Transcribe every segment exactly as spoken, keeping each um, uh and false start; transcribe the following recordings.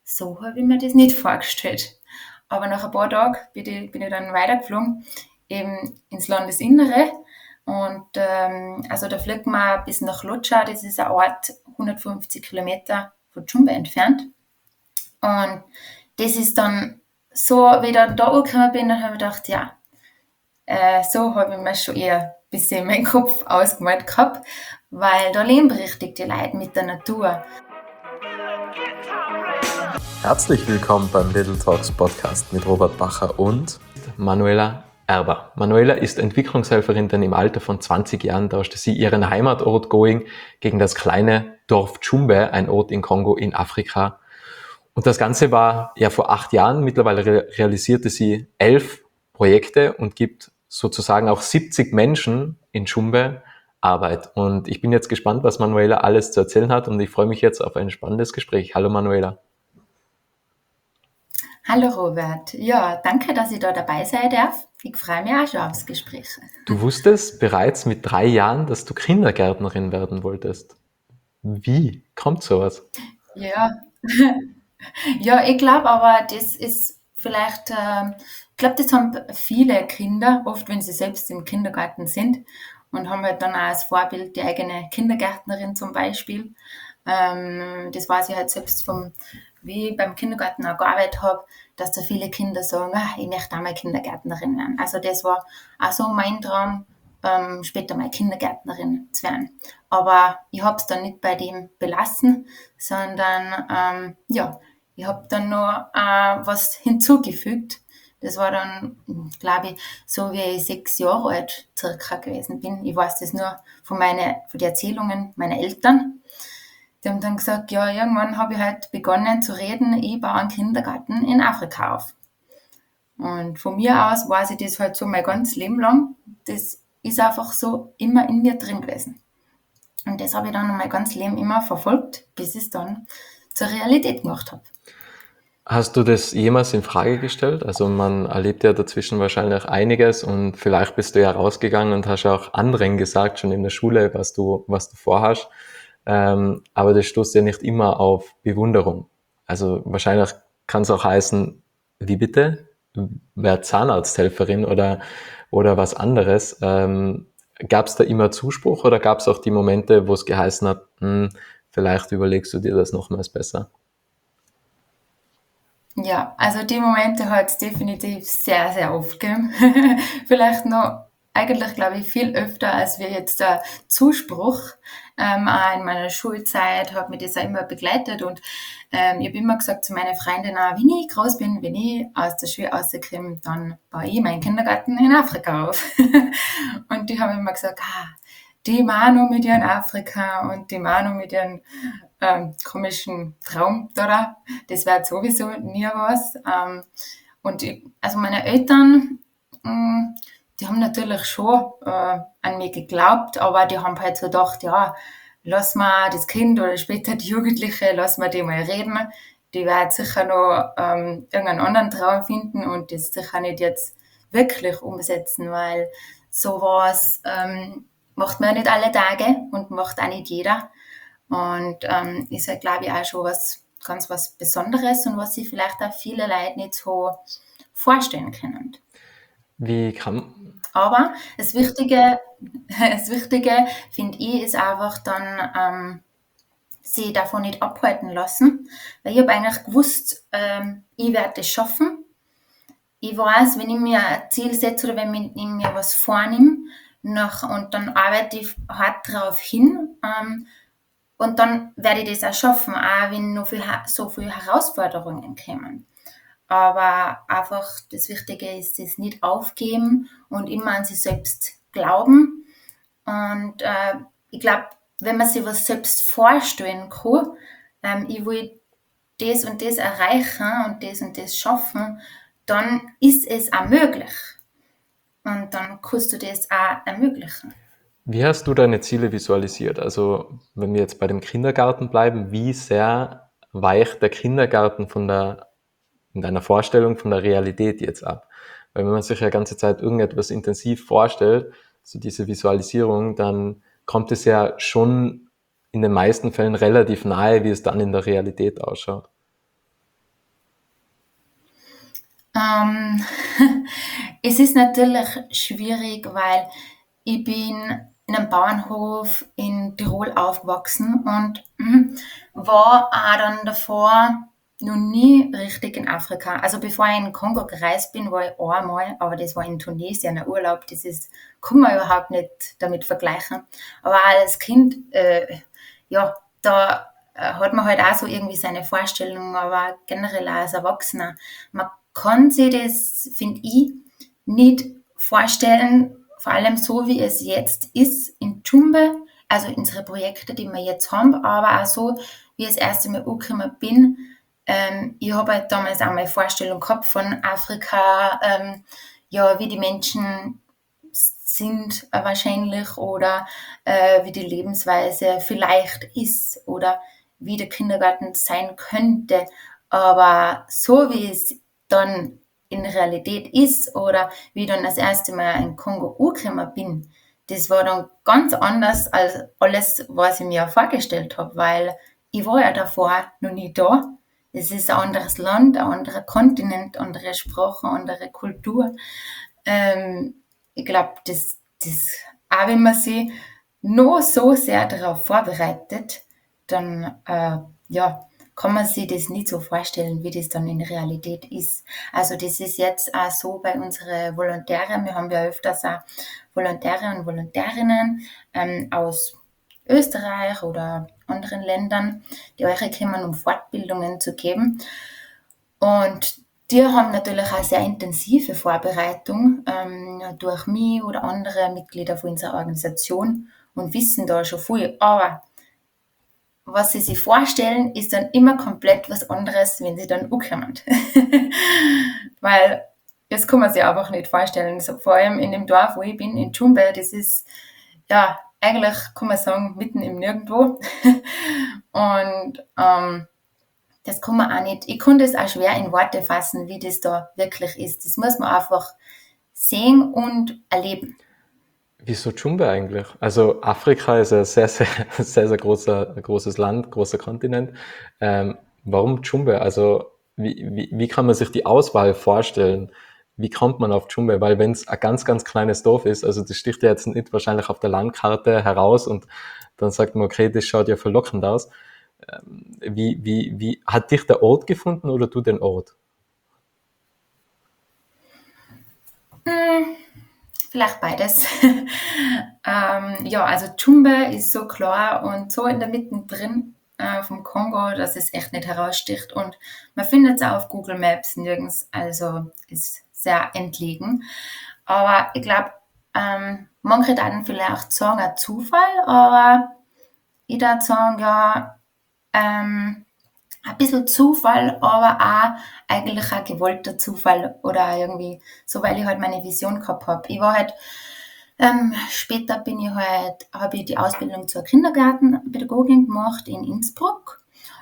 so habe ich mir das nicht vorgestellt. Aber nach ein paar Tagen bin ich, bin ich dann weitergeflogen, eben ins Landesinnere. Und ähm, also da fliegt man bis nach Lutschau, das ist ein Ort hundertfünfzig Kilometer von Dschumbe entfernt. Und das ist dann so, wie ich dann da angekommen bin, dann habe ich gedacht, ja, äh, so habe ich mir schon eher ein bisschen meinen Kopf ausgemalt gehabt, weil da leben richtig die Leute mit der Natur. Herzlich willkommen beim Little Talks Podcast mit Robert Bacher und Manuela Erber. Manuela ist Entwicklungshelferin, denn im Alter von zwanzig Jahren tauschte sie ihren Heimatort Going gegen das kleine Dorf Dschumbe, ein Ort in Kongo in Afrika. Und das Ganze war ja vor acht Jahren. Mittlerweile re- realisierte sie elf Projekte und gibt sozusagen auch siebzig Menschen in Dschumbe Arbeit. Und ich bin jetzt gespannt, was Manuela alles zu erzählen hat, und ich freue mich jetzt auf ein spannendes Gespräch. Hallo Manuela. Hallo Robert, ja, danke, dass ich da dabei sein darf. Ich freue mich auch schon aufs Gespräch. Du wusstest bereits mit drei Jahren, dass du Kindergärtnerin werden wolltest. Wie kommt sowas? Ja, ja, ich glaube aber, das ist vielleicht, ähm, ich glaube, das haben viele Kinder, oft wenn sie selbst im Kindergarten sind und haben halt dann auch als Vorbild die eigene Kindergärtnerin zum Beispiel. Ähm, das weiß ich halt selbst vom, wie ich beim Kindergarten auch gearbeitet habe, dass da viele Kinder sagen, ah, ich möchte auch mal Kindergärtnerin werden. Also das war auch so mein Traum, ähm, später mal Kindergärtnerin zu werden. Aber ich habe es dann nicht bei dem belassen, sondern ähm, ja, ich habe dann noch äh, was hinzugefügt. Das war dann, glaube ich, so wie ich sechs Jahre alt circa gewesen bin. Ich weiß das nur von, meine, von den Erzählungen meiner Eltern. Die haben dann gesagt, ja, irgendwann habe ich halt begonnen zu reden, ich baue einen Kindergarten in Afrika auf. Und von mir aus weiß ich das halt so mein ganzes Leben lang. Das ist einfach so immer in mir drin gewesen. Und das habe ich dann mein ganzes Leben immer verfolgt, bis ich es dann zur Realität gemacht habe. Hast du das jemals in Frage gestellt? Also man erlebt ja dazwischen wahrscheinlich einiges, und vielleicht bist du ja rausgegangen und hast auch anderen gesagt, schon in der Schule, was du, was du vorhast. Ähm, aber das stoßt ja nicht immer auf Bewunderung. Also wahrscheinlich kann es auch heißen, wie bitte? Wer Zahnarzthelferin oder, oder was anderes. Ähm, gab es da immer Zuspruch, oder gab es auch die Momente, wo es geheißen hat, hm, vielleicht überlegst du dir das nochmals besser? Ja, also die Momente hat es definitiv sehr, sehr oft gegeben. Vielleicht noch, eigentlich glaube ich, viel öfter, als wir jetzt der Zuspruch. Ähm, auch in meiner Schulzeit hat mich das auch immer begleitet, und ähm, ich habe immer gesagt zu meinen Freundinnen, auch, wenn ich groß bin, wenn ich aus der Schule rauskomme, dann baue ich meinen Kindergarten in Afrika auf. Und die haben immer gesagt, ah, die Manu mit ihren Afrika und die Manu mit ihren ähm, komischen Traum da, das wird sowieso nie was. Ähm, und ich, also meine Eltern, mh, die haben natürlich schon äh, an mich geglaubt, aber die haben halt so gedacht, ja, lass mal das Kind oder später die Jugendliche, lass mal die mal reden. Die wird sicher noch ähm, irgendeinen anderen Traum finden und das sicher nicht jetzt wirklich umsetzen, weil sowas ähm, macht man ja nicht alle Tage und macht auch nicht jeder. Und ähm, ist halt, glaube ich, auch schon was ganz was Besonderes und was sich vielleicht auch viele Leute nicht so vorstellen können. Wie kann, Aber das Wichtige, das Wichtige finde ich, ist einfach dann, ähm, sie davon nicht abhalten lassen. Weil ich habe eigentlich gewusst, ähm, ich werde es schaffen. Ich weiß, wenn ich mir ein Ziel setze oder wenn ich mir was vornehme, nach, und dann arbeite ich hart darauf hin, ähm, und dann werde ich das auch schaffen, auch wenn noch viel, so viele Herausforderungen kommen. Aber einfach das Wichtige ist, das nicht aufgeben und immer an sich selbst glauben. Und äh, ich glaube, wenn man sich was selbst vorstellen kann, ähm, ich will das und das erreichen und das und das schaffen, dann ist es auch möglich. Und dann kannst du das auch ermöglichen. Wie hast du deine Ziele visualisiert? Also, wenn wir jetzt bei dem Kindergarten bleiben, wie sehr weicht der Kindergarten von der, in deiner Vorstellung von der Realität jetzt ab? Weil wenn man sich ja ganze Zeit irgendetwas intensiv vorstellt, so diese Visualisierung, dann kommt es ja schon in den meisten Fällen relativ nahe, wie es dann in der Realität ausschaut. Ähm, es ist natürlich schwierig, weil ich bin in einem Bauernhof in Tirol aufgewachsen und mhm, war auch dann davor noch nie richtig in Afrika. Also bevor ich in den Kongo gereist bin, war ich einmal, aber das war in Tunesien, ein Urlaub. Das ist, kann man überhaupt nicht damit vergleichen. Aber auch als Kind, äh, ja, da äh, hat man halt auch so irgendwie seine Vorstellungen, aber generell auch als Erwachsener. Man kann sich das, finde ich, nicht vorstellen, vor allem so wie es jetzt ist in Dschumbe, also unsere Projekte, die wir jetzt haben, aber auch so, wie ich das erste Mal angekommen bin. Ähm, ich habe halt damals auch meine Vorstellung gehabt von Afrika, ähm, ja, wie die Menschen sind äh, wahrscheinlich oder äh, wie die Lebensweise vielleicht ist oder wie der Kindergarten sein könnte. Aber so wie es dann in Realität ist oder wie ich dann das erste Mal in Kongo angekommen bin, das war dann ganz anders als alles, was ich mir vorgestellt habe, weil ich war ja davor noch nie da. Es ist ein anderes Land, ein anderer Kontinent, andere Sprache, andere Kultur. Ähm, ich glaube, das, das, auch wenn man sich noch so sehr darauf vorbereitet, dann äh, ja, kann man sich das nicht so vorstellen, wie das dann in Realität ist. Also das ist jetzt auch so bei unseren Volontären. Wir haben ja öfters auch Volontäre und Volontärinnen ähm, aus Österreich oder anderen Ländern, die euch kommen, um Fortbildungen zu geben. Und die haben natürlich auch sehr intensive Vorbereitung ähm, durch mich oder andere Mitglieder von unserer Organisation und wissen da schon viel. Aber was sie sich vorstellen, ist dann immer komplett was anderes, wenn sie dann ankommen. Weil das kann man sich einfach nicht vorstellen. So, vor allem in dem Dorf, wo ich bin, in Dschumbe, das ist, ja, eigentlich kann man sagen, mitten im Nirgendwo. Und ähm, das kann man auch nicht, ich kann das auch schwer in Worte fassen, wie das da wirklich ist. Das muss man einfach sehen und erleben. Wieso Dschumbe eigentlich? Also Afrika ist ein sehr, sehr, sehr, sehr großer, großes Land, großer Kontinent. Ähm, warum Dschumbe? Also wie, wie, wie kann man sich die Auswahl vorstellen? Wie kommt man auf Dschumbe? Weil wenn es ein ganz, ganz kleines Dorf ist, also das sticht ja jetzt nicht wahrscheinlich auf der Landkarte heraus und dann sagt man, okay, das schaut ja verlockend aus. Ähm, wie, wie, wie, hat dich der Ort gefunden oder du den Ort? Hm, vielleicht beides. ähm, ja, also Dschumbe ist so klar und so in der Mitte drin äh, vom Kongo, dass es echt nicht heraussticht. Und man findet es auch auf Google Maps nirgends, also ist sehr entlegen. Aber ich glaube, ähm, manche dann vielleicht sagen, ein Zufall, aber ich würde sagen, ja, ähm, ein bisschen Zufall, aber auch eigentlich ein gewollter Zufall oder irgendwie so, weil ich halt meine Vision gehabt habe. Ich war halt, ähm, später bin ich halt, habe ich die Ausbildung zur Kindergartenpädagogin gemacht in Innsbruck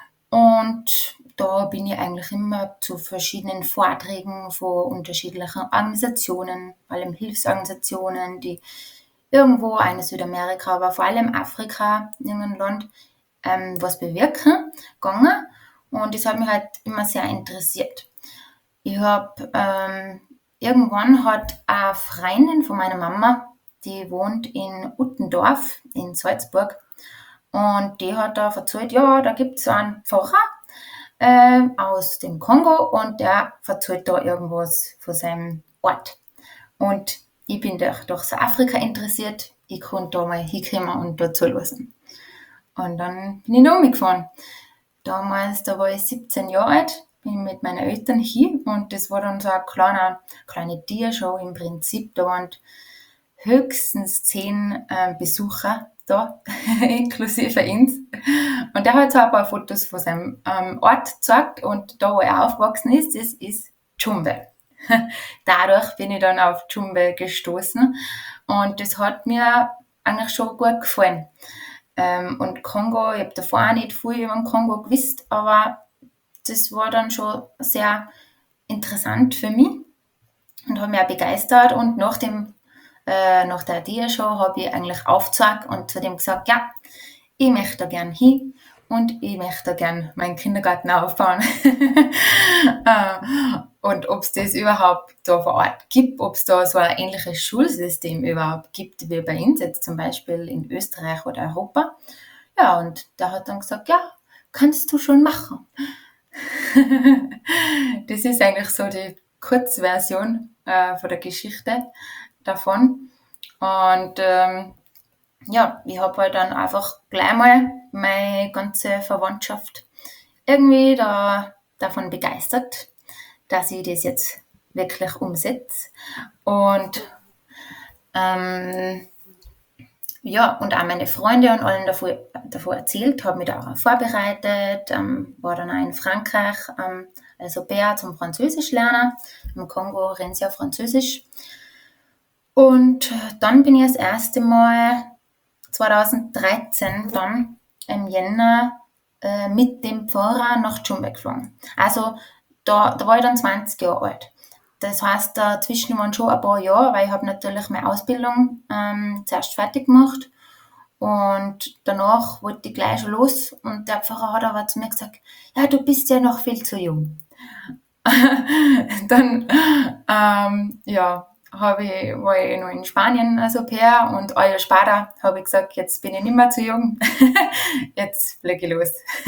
und da bin ich eigentlich immer zu verschiedenen Vorträgen von unterschiedlichen Organisationen, vor allem Hilfsorganisationen, die irgendwo eine Südamerika, aber vor allem Afrika, irgendein Land, ähm, was bewirken, gegangen. Und das hat mich halt immer sehr interessiert. Ich habe ähm, irgendwann hat eine Freundin von meiner Mama, die wohnt in Uttendorf in Salzburg, und die hat da erzählt, ja, da gibt es so einen Pfarrer äh, aus dem Kongo und der erzählt da irgendwas von seinem Ort. Und ich bin durch, durch so Afrika interessiert, ich konnte da mal hinkommen und da zulassen. Und dann bin ich noch mitgefahren. Damals, da war ich siebzehn Jahre alt, bin ich mit meinen Eltern hin und das war dann so eine kleine, kleine Tiershow im Prinzip. Da waren höchstens zehn äh, Besucher da, inklusive uns. Und der hat so ein paar Fotos von seinem ähm, Ort gezeigt und da, wo er aufgewachsen ist, das ist Dschumbe. Dadurch bin ich dann auf Dschumbe gestoßen und das hat mir eigentlich schon gut gefallen. Ähm, und Kongo, ich habe davor auch nicht viel über den Kongo gewusst, aber das war dann schon sehr interessant für mich und hat mich auch begeistert. Und nach, dem, äh, nach der Dia-Show habe ich eigentlich aufgezeigt und zu dem gesagt, ja, ich möchte da gern hin und ich möchte da gern meinen Kindergarten aufbauen. äh, und ob es das überhaupt da vor Ort gibt, ob es da so ein ähnliches Schulsystem überhaupt gibt, wie bei uns jetzt zum Beispiel in Österreich oder Europa. Ja, und der hat dann gesagt, ja, kannst du schon machen. Das ist eigentlich so die Kurzversion äh, von der Geschichte davon. Und ähm, ja, ich habe halt dann einfach gleich mal meine ganze Verwandtschaft irgendwie da, davon begeistert, dass ich das jetzt wirklich umsetze. Und ähm, ja, und auch meine Freunde und allen davor, davor erzählt, habe mich da auch vorbereitet, ähm, war dann auch in Frankreich, ähm, also Bär zum Französisch lernen. Im Kongo reden sie ja Französisch. Und dann bin ich das erste Mal zweitausenddreizehn dann im Jänner äh, mit dem Pfarrer nach Dschumbe geflogen. Also da, da war ich dann zwanzig Jahre alt. Das heißt, dazwischen waren schon ein paar Jahre, weil ich habe natürlich meine Ausbildung ähm, zuerst fertig gemacht und danach wollte ich gleich schon los und der Pfarrer hat aber zu mir gesagt, ja, du bist ja noch viel zu jung. Dann ähm, ja, habe ich, war ich noch in Spanien als Au-pair und ein Jahr später habe ich gesagt, jetzt bin ich nicht mehr zu jung, jetzt fliege ich los.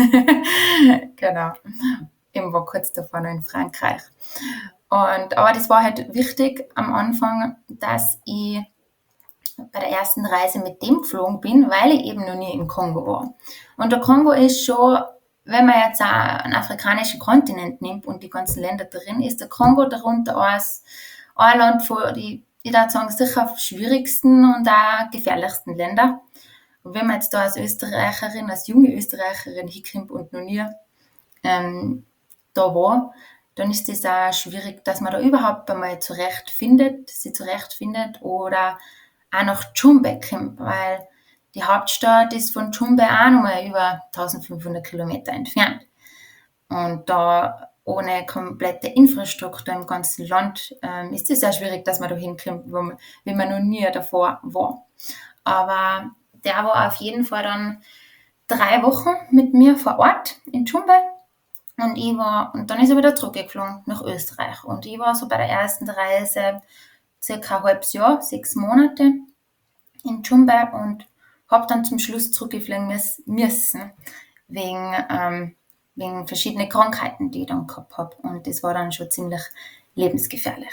Genau. Ich war kurz davor noch in Frankreich. Und, aber das war halt wichtig am Anfang, dass ich bei der ersten Reise mit dem geflogen bin, weil ich eben noch nie im Kongo war. Und der Kongo ist schon, wenn man jetzt auch einen afrikanischen Kontinent nimmt und die ganzen Länder drin, ist der Kongo darunter als ein Land von, die, ich würde sagen, sicher schwierigsten und auch gefährlichsten Länder. Und wenn man jetzt da als Österreicherin, als junge Österreicherin hinkommt und noch nie ähm, da war, dann ist es auch schwierig, dass man da überhaupt einmal zurechtfindet, sie zurechtfindet oder auch nach Dschumbe kommt, weil die Hauptstadt ist von Dschumbe auch nochmal über eintausendfünfhundert Kilometer entfernt. Und da ohne komplette Infrastruktur im ganzen Land ähm, ist es sehr schwierig, dass man da hinkommt, wo man, wenn man noch nie davor war. Aber der war auf jeden Fall dann drei Wochen mit mir vor Ort in Dschumbe. Und ich war, und dann ist er wieder zurückgeflogen nach Österreich. Und ich war so bei der ersten Reise circa ein halbes Jahr, sechs Monate in Dschumbe und habe dann zum Schluss zurückfliegen müssen, wegen, ähm, wegen verschiedenen Krankheiten, die ich dann gehabt habe. Und das war dann schon ziemlich lebensgefährlich.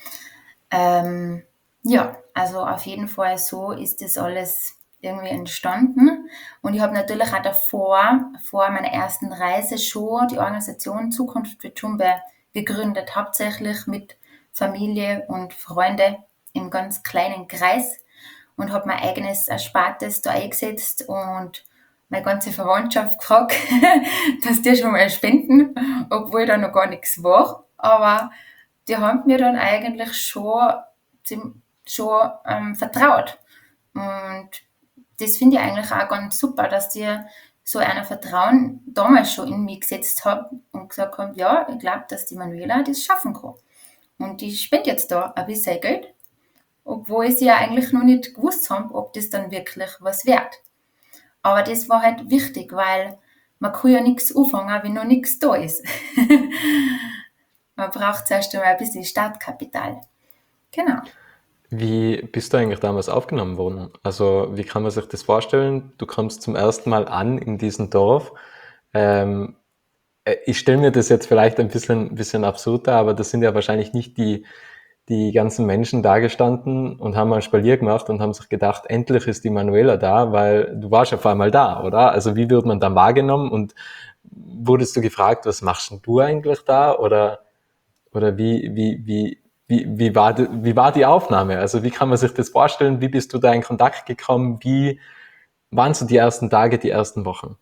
Ähm, ja, also auf jeden Fall so ist das alles irgendwie entstanden. Und ich habe natürlich auch davor, vor meiner ersten Reise schon die Organisation Zukunft für Dschumbe gegründet, hauptsächlich mit Familie und Freunde im ganz kleinen Kreis und habe mein eigenes Erspartes da eingesetzt und meine ganze Verwandtschaft gefragt, dass die schon mal spenden, obwohl da noch gar nichts war. Aber die haben mir dann eigentlich schon, schon ähm, vertraut. Und das finde ich eigentlich auch ganz super, dass die so ein Vertrauen damals schon in mich gesetzt haben und gesagt haben, ja, ich glaube, dass die Manuela das schaffen kann. Und ich spende jetzt da ein bisschen Geld, obwohl ich sie ja eigentlich noch nicht gewusst habe, ob das dann wirklich was wert. Aber das war halt wichtig, weil man kann ja nichts anfangen, wenn noch nichts da ist. Man braucht zuerst einmal ein bisschen Startkapital. Genau. Wie bist du eigentlich damals aufgenommen worden? Also wie kann man sich das vorstellen? Du kommst zum ersten Mal an in diesem Dorf. Ähm, ich stelle mir das jetzt vielleicht ein bisschen, bisschen absurd dar, aber das sind ja wahrscheinlich nicht die, die ganzen Menschen da gestanden und haben mal Spalier gemacht und haben sich gedacht, endlich ist die Manuela da, weil du warst auf einmal da, oder? Also wie wird man dann wahrgenommen und wurdest du gefragt, was machst denn du eigentlich da? Oder, oder wie, wie, wie, wie, wie, war die, wie war die Aufnahme? Also wie kann man sich das vorstellen? Wie bist du da in Kontakt gekommen? Wie waren so die ersten Tage, die ersten Wochen?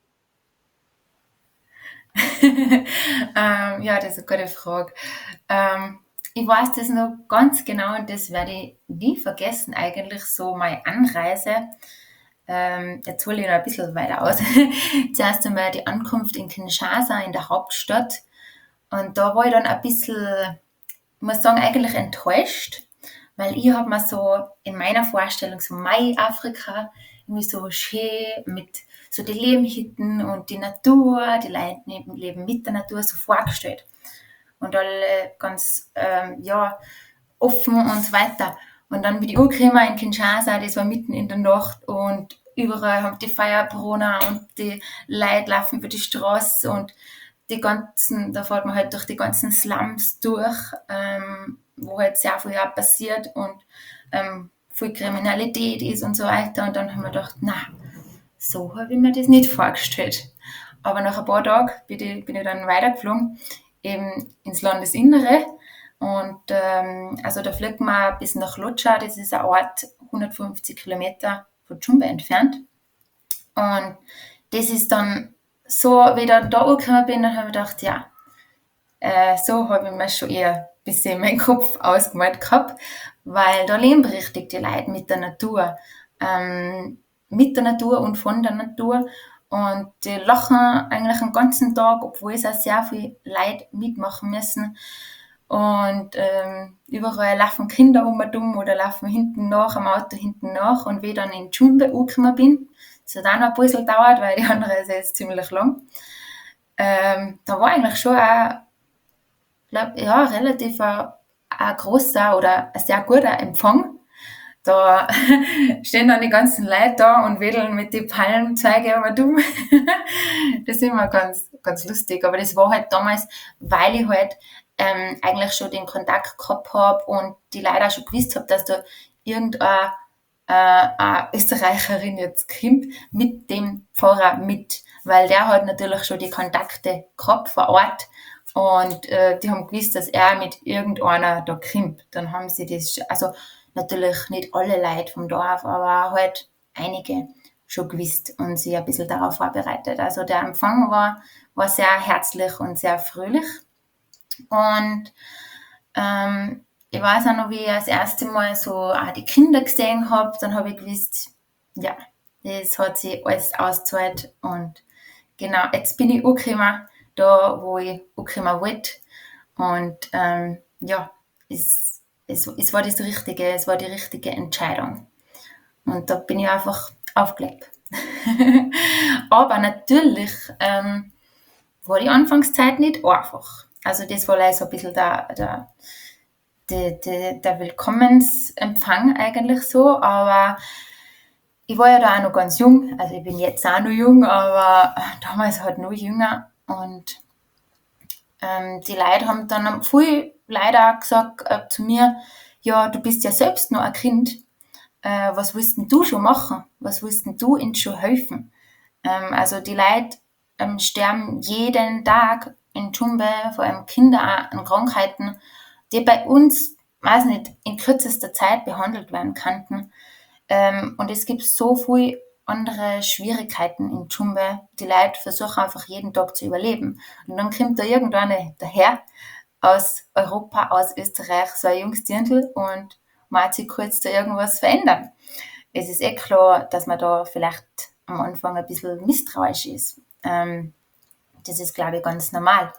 ähm, ja, das ist eine gute Frage. Ähm, ich weiß das noch ganz genau und das werde ich nie vergessen, eigentlich so meine Anreise. Ähm, jetzt hole ich noch ein bisschen weiter aus. Zuerst einmal die Ankunft in Kinshasa, in der Hauptstadt. Und da war ich dann ein bisschen, ich muss sagen, eigentlich enttäuscht, weil ich habe mir so in meiner Vorstellung so Mai-Afrika irgendwie so schön mit so die Lehmhütten und die Natur, die Leute leben mit der Natur so vorgestellt. und alle ganz, ähm, ja, offen und so weiter. Und dann bin ich angekommen in Kinshasa, das war mitten in der Nacht und überall haben die Feuerbrunner und die Leute laufen über die Straße und die ganzen, da fährt man halt durch die ganzen Slums durch, ähm, wo halt sehr viel auch passiert und ähm, viel Kriminalität ist und so weiter. Und dann haben wir gedacht, na, so habe ich mir das nicht vorgestellt. Aber nach ein paar Tagen bin ich, bin ich dann weitergeflogen, eben ins Landesinnere. Und ähm, also da fliegt man bis nach Lutscha, das ist ein Ort hundertfünfzig Kilometer von Dschumbe entfernt. Und das ist dann so, wie ich dann da angekommen bin, dann habe ich gedacht, ja, äh, so habe ich mir schon eher ein bisschen meinen Kopf ausgemalt gehabt, weil da leben richtig die Leute mit der Natur. Ähm, mit der Natur und von der Natur. Und die lachen eigentlich den ganzen Tag, obwohl es auch sehr viele Leute mitmachen müssen. Und ähm, überall laufen Kinder um und um oder laufen hinten nach, am Auto hinten nach. Und wie ich dann in Dschumbe angekommen bin, das hat auch noch ein bisschen gedauert, weil die andere ist jetzt ziemlich lang, ähm, da war eigentlich schon ein, glaub, ja, relativ ein, ein großer oder ein sehr guter Empfang. Da stehen dann die ganzen Leute da und wedeln mit den Palmzweigen aber du. Das ist immer ganz, ganz lustig. Aber das war halt damals, weil ich halt ähm, eigentlich schon den Kontakt gehabt habe und die Leute auch schon gewusst habe, dass da irgendeine äh, eine Österreicherin jetzt kommt mit dem Pfarrer mit. Weil der hat natürlich schon die Kontakte gehabt vor Ort. Und äh, die haben gewusst, dass er mit irgendeiner da kommt. Dann haben sie das, also natürlich nicht alle Leute vom Dorf, aber halt einige schon gewusst und sich ein bisschen darauf vorbereitet. Also der Empfang war, war sehr herzlich und sehr fröhlich. Und ähm, ich weiß auch noch, wie ich das erste Mal so auch die Kinder gesehen habe, dann habe ich gewusst, ja, das hat sich alles ausgezahlt. Und genau, jetzt bin ich angekommen, da wo ich angekommen wollte. Und ähm, ja, es, es, es war das Richtige, es war die richtige Entscheidung. Und da bin ich einfach aufgelegt. Aber natürlich ähm, war die Anfangszeit nicht einfach. Also das war leider so ein bisschen der, der, der, der, der Willkommensempfang eigentlich so, aber ich war ja da auch noch ganz jung, also ich bin jetzt auch noch jung, aber damals halt noch jünger und ähm, die Leute haben dann viel leider auch gesagt äh, zu mir, ja, du bist ja selbst noch ein Kind, äh, was willst denn du schon machen? Was willst denn du ihnen schon helfen? Ähm, also die Leute ähm, sterben jeden Tag in Dschumbe, vor allem Kinder auch an Krankheiten, die bei uns, weiß nicht, in kürzester Zeit behandelt werden könnten. Ähm, und es gibt so viele andere Schwierigkeiten in Dschumbe. Die Leute versuchen einfach jeden Tag zu überleben. Und dann kommt da irgendeine daher aus Europa, aus Österreich, so ein junges Dirndl und meint sich kurz da irgendwas verändern. Es ist eh klar, dass man da vielleicht am Anfang ein bisschen misstrauisch ist. Ähm, das ist, glaube ich, ganz normal.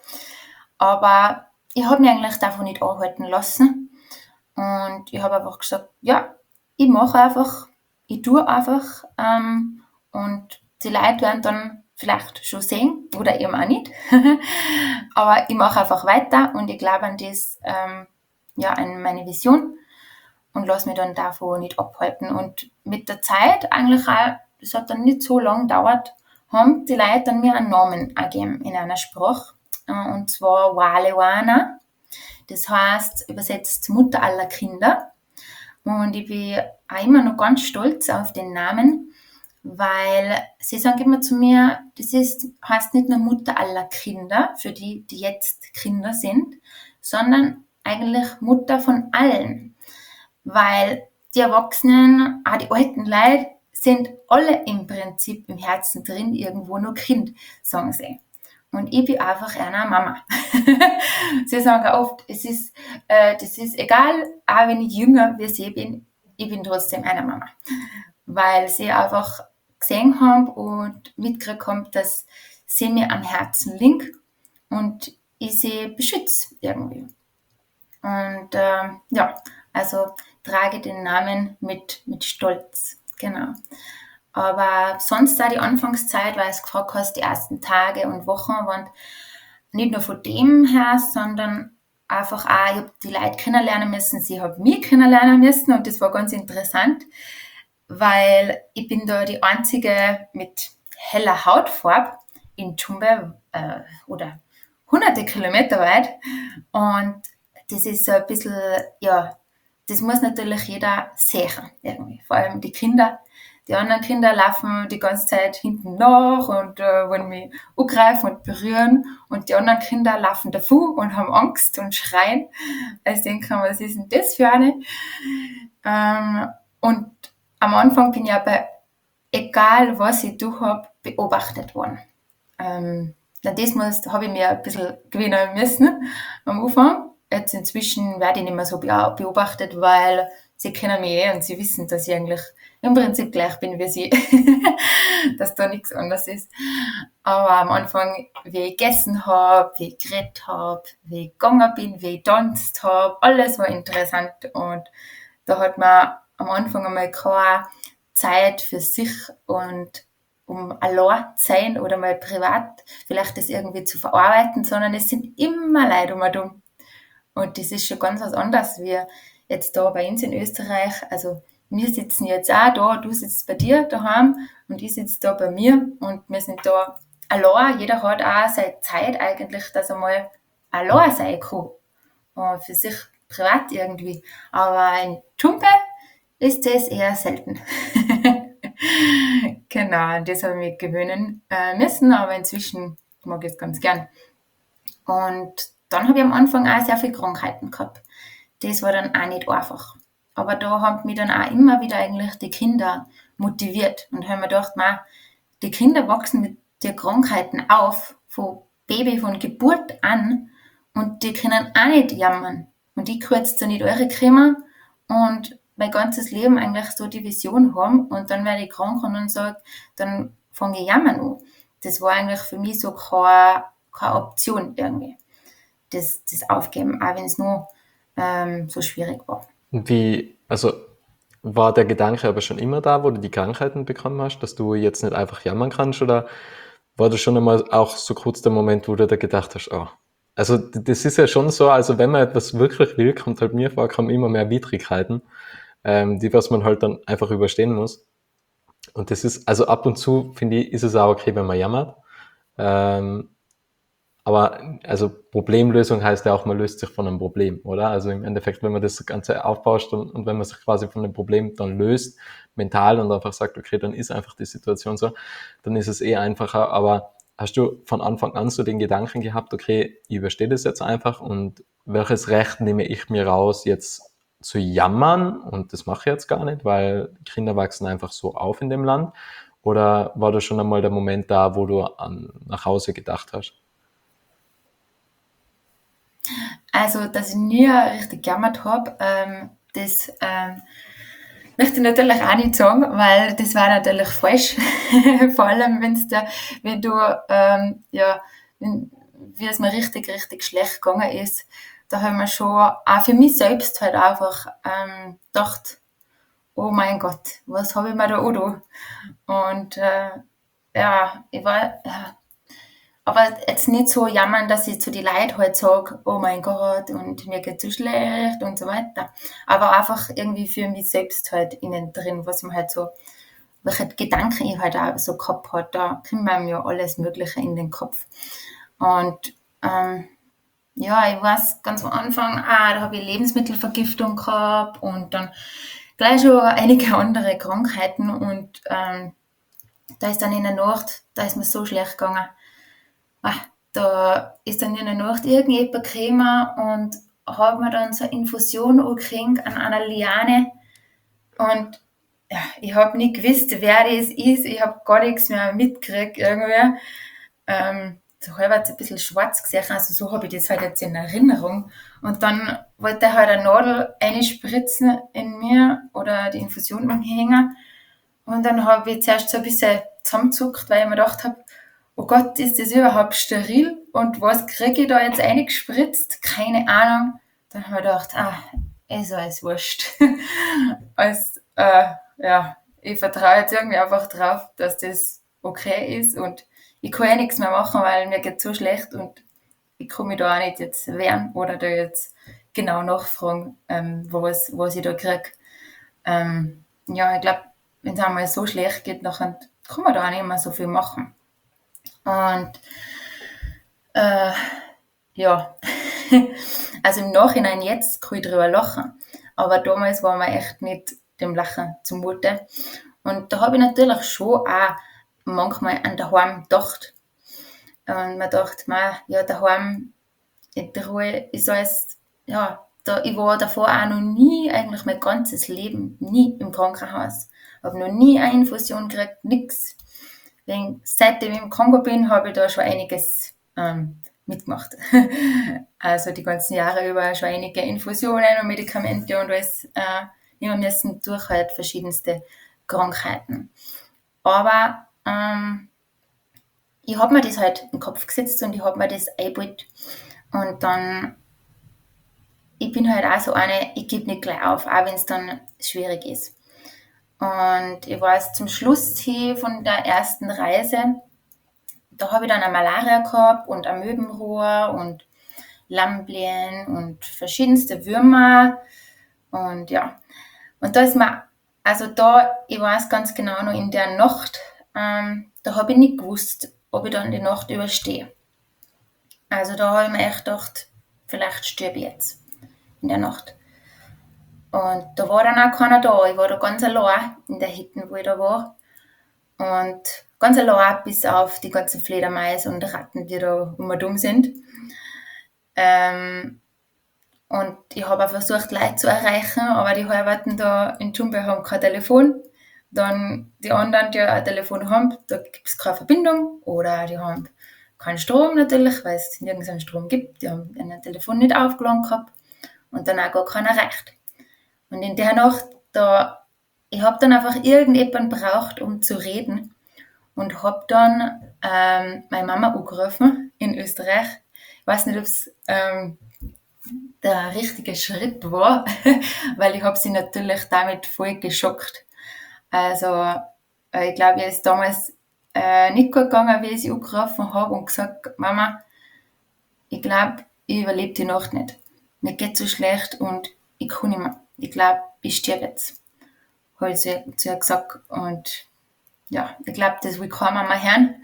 Aber ich habe mich eigentlich davon nicht anhalten lassen. Und ich habe einfach gesagt, ja, ich mache einfach, ich tue einfach. Ähm, und die Leute werden dann vielleicht schon sehen oder eben auch nicht. Aber ich mache einfach weiter und ich glaube an das, ähm, ja, an meine Vision und lasse mich dann davon nicht abhalten. Und mit der Zeit, eigentlich auch, das hat dann nicht so lange gedauert, haben die Leute dann mir einen Namen gegeben in einer Sprache. Und zwar Walewana. Das heißt, übersetzt Mutter aller Kinder. Und ich bin auch immer noch ganz stolz auf den Namen, weil sie sagen immer zu mir, das ist, heißt nicht nur Mutter aller Kinder, für die, die jetzt Kinder sind, sondern eigentlich Mutter von allen. Weil die Erwachsenen, auch die alten Leute, sind alle im Prinzip im Herzen drin, irgendwo nur Kind, sagen sie. Und ich bin einfach eine Mama. Sie sagen auch oft, es ist, äh, das ist egal, auch wenn ich jünger wie sie bin, ich bin trotzdem eine Mama. Weil sie einfach gesehen haben und mitgekriegt haben, dass sie mir am Herzen liegt und ich sie beschütze irgendwie. Und äh, ja, also trage den Namen mit, mit Stolz. Genau. Aber sonst da die Anfangszeit, weil es gefragt hast, die ersten Tage und Wochen waren nicht nur von dem her, sondern einfach auch, ich habe die Leute kennenlernen müssen, sie haben mich kennenlernen müssen und das war ganz interessant, weil ich bin da die einzige mit heller Hautfarbe in Chumbe äh, oder hunderte Kilometer weit und das ist so ein bisschen, ja, das muss natürlich jeder sehen irgendwie, vor allem die Kinder. Die anderen Kinder laufen die ganze Zeit hinten nach und äh, wollen mich angreifen und berühren. Und die anderen Kinder laufen davor und haben Angst und schreien. Also denken, was ist denn das für eine? Ähm, und am Anfang bin ich aber, egal was ich durch habe, beobachtet worden. Ähm, an das habe ich mir ein bisschen gewinnen müssen am Anfang. Jetzt inzwischen werde ich nicht mehr so beobachtet, weil sie kennen mich eh und sie wissen, dass ich eigentlich im Prinzip gleich bin wie sie, dass da nichts anderes ist. Aber am Anfang, wie ich gegessen habe, wie ich geredet habe, wie ich gegangen bin, wie ich tanzt habe, alles war interessant und da hat man am Anfang einmal keine Zeit für sich und um allein zu sein oder mal privat vielleicht das irgendwie zu verarbeiten, sondern es sind immer Leute um einen herum. Und das ist schon ganz was anderes wie jetzt da bei uns in Österreich. Also wir sitzen jetzt auch da, du sitzt bei dir daheim und ich sitze da bei mir und wir sind da allein. Jeder hat auch seine Zeit eigentlich, dass er mal allein sein kann. Und für sich privat irgendwie. Aber in Tumpe ist das eher selten. Genau, das habe ich mir gewöhnen äh, müssen, aber inzwischen mag ich es ganz gern. Und dann habe ich am Anfang auch sehr viele Krankheiten gehabt. Das war dann auch nicht einfach. Aber da haben mich dann auch immer wieder eigentlich die Kinder motiviert und haben mir gedacht, man, die Kinder wachsen mit den Krankheiten auf, von Baby, von Geburt an und die können auch nicht jammern. Und ich kann jetzt da nicht eure kriegen und mein ganzes Leben eigentlich so die Vision haben und dann werde ich krank und dann sage, dann fange ich jammern an. Das war eigentlich für mich so keine, keine Option irgendwie, das, das Aufgeben, auch wenn es nur ähm, so schwierig war. Wie, also war der Gedanke aber schon immer da, wo du die Krankheiten bekommen hast, dass du jetzt nicht einfach jammern kannst, oder war das schon einmal auch so kurz der Moment, wo du da gedacht hast, oh, also das ist ja schon so, also wenn man etwas wirklich will, kommt halt mir vor, kommen immer mehr Widrigkeiten, ähm, die was man halt dann einfach überstehen muss. Und das ist, also ab und zu, finde ich, ist es auch okay, wenn man jammert. Ähm, aber also Problemlösung heißt ja auch, man löst sich von einem Problem, oder? Also im Endeffekt, wenn man das Ganze aufbauscht und, und wenn man sich quasi von dem Problem dann löst, mental, und einfach sagt, okay, dann ist einfach die Situation so, dann ist es eh einfacher. Aber hast du von Anfang an so den Gedanken gehabt, okay, ich überstehe das jetzt einfach und welches Recht nehme ich mir raus, jetzt zu jammern? Und das mache ich jetzt gar nicht, weil Kinder wachsen einfach so auf in dem Land. Oder war da schon einmal der Moment da, wo du an, nach Hause gedacht hast? Also, dass ich nie richtig gejammert habe, ähm, das ähm, möchte ich natürlich auch nicht sagen, weil das war natürlich falsch. Vor allem, wenn's da, wenn du, ähm, ja, wenn, wie es mir richtig, richtig schlecht gegangen ist, da haben wir schon auch für mich selbst halt einfach ähm, gedacht, oh mein Gott, was habe ich mir da angetan? Und äh, ja, ich war, ja, aber jetzt nicht so jammern, dass ich zu den Leuten halt sage, oh mein Gott, und mir geht so schlecht und so weiter. Aber einfach irgendwie für mich selbst halt innen drin, was mir halt so, welche Gedanken ich halt auch so gehabt habe, da kommt mir ja alles Mögliche in den Kopf. Und ähm, ja, ich weiß ganz am Anfang, ah, da habe ich Lebensmittelvergiftung gehabt und dann gleich schon einige andere Krankheiten und ähm, da ist dann in der Nacht, da ist mir so schlecht gegangen. Ah, da ist dann in der Nacht irgendjemand gekommen und hat mir dann so eine Infusion angekriegt an einer Liane und ja, ich habe nicht gewusst, wer das ist, ich habe gar nichts mehr mitgekriegt irgendwie. Ähm, so halb ein bisschen schwarz gesehen, also so habe ich das halt jetzt in Erinnerung. Und dann wollte er halt eine Nadel einspritzen in mir oder die Infusion umhängen. Und dann habe ich zuerst so ein bisschen zusammengezuckt, weil ich mir gedacht habe, oh Gott, ist das überhaupt steril? Und was kriege ich da jetzt eingespritzt? Keine Ahnung. Dann habe ich gedacht, ah, ist alles wurscht. Als, äh, ja, ich vertraue jetzt irgendwie einfach drauf, dass das okay ist und ich kann eh nichts mehr machen, weil mir geht so schlecht und ich kann mich da auch nicht jetzt wehren oder da jetzt genau nachfragen, ähm, was, was ich da kriege. Ähm, ja, ich glaube, wenn es einmal so schlecht geht, dann kann man da auch nicht mehr so viel machen. Und äh, ja, also im Nachhinein jetzt kann ich drüber lachen, aber damals war mir echt nicht dem Lachen zumute. Und da habe ich natürlich schon auch manchmal an daheim gedacht. Und man dachte, man, ja, daheim in der Ruhe ist alles, ja, da, ich war davor auch noch nie, eigentlich mein ganzes Leben, nie im Krankenhaus. Habe noch nie eine Infusion gekriegt, nix. Wegen, seitdem ich im Kongo bin, habe ich da schon einiges ähm, mitgemacht. Also die ganzen Jahre über schon einige Infusionen und Medikamente und alles äh, nehmen müssen durch halt verschiedenste Krankheiten. Aber ähm, ich habe mir das halt in den Kopf gesetzt und ich habe mir das eingebaut. Und dann, ich bin halt auch so eine, ich gebe nicht gleich auf, auch wenn es dann schwierig ist. Und ich weiß, zum Schluss hier von der ersten Reise, da habe ich dann eine Malaria gehabt und ein Milbenrohr und Lamblien und verschiedenste Würmer. Und ja, und da ist mir, also da, ich weiß ganz genau noch in der Nacht, ähm, da habe ich nicht gewusst, ob ich dann die Nacht überstehe. Also da habe ich mir echt gedacht, vielleicht sterbe ich jetzt in der Nacht. Und da war dann auch keiner da. Ich war da ganz allein in der Hütte, wo ich da war. Und ganz allein bis auf die ganzen Fledermäuse und Ratten, die da um dumm sind. Ähm, und ich habe auch versucht, Leute zu erreichen, aber die halberten da in Dschumbe haben kein Telefon. Dann die anderen, die ein Telefon haben, da gibt es keine Verbindung. Oder die haben keinen Strom natürlich, weil es nirgends einen Strom gibt. Die haben ein Telefon nicht aufgeladen gehabt und dann auch gar keiner erreicht. Und in der Nacht, da, ich habe dann einfach irgendjemanden braucht, um zu reden. Und habe dann ähm, meine Mama angerufen in Österreich. Ich weiß nicht, ob es ähm, der richtige Schritt war, weil ich habe sie natürlich damit voll geschockt. Also äh, ich glaube, ihr ist damals äh, nicht gut gegangen, wie ich sie angerufen habe und gesagt, Mama, ich glaube, ich überlebe die Nacht nicht. Mir geht so schlecht und ich kann nicht mehr. Ich glaube, ich sterbe jetzt. Habe ich zu, zu ihr gesagt. Und ja, ich glaube, das will keine Mama hören.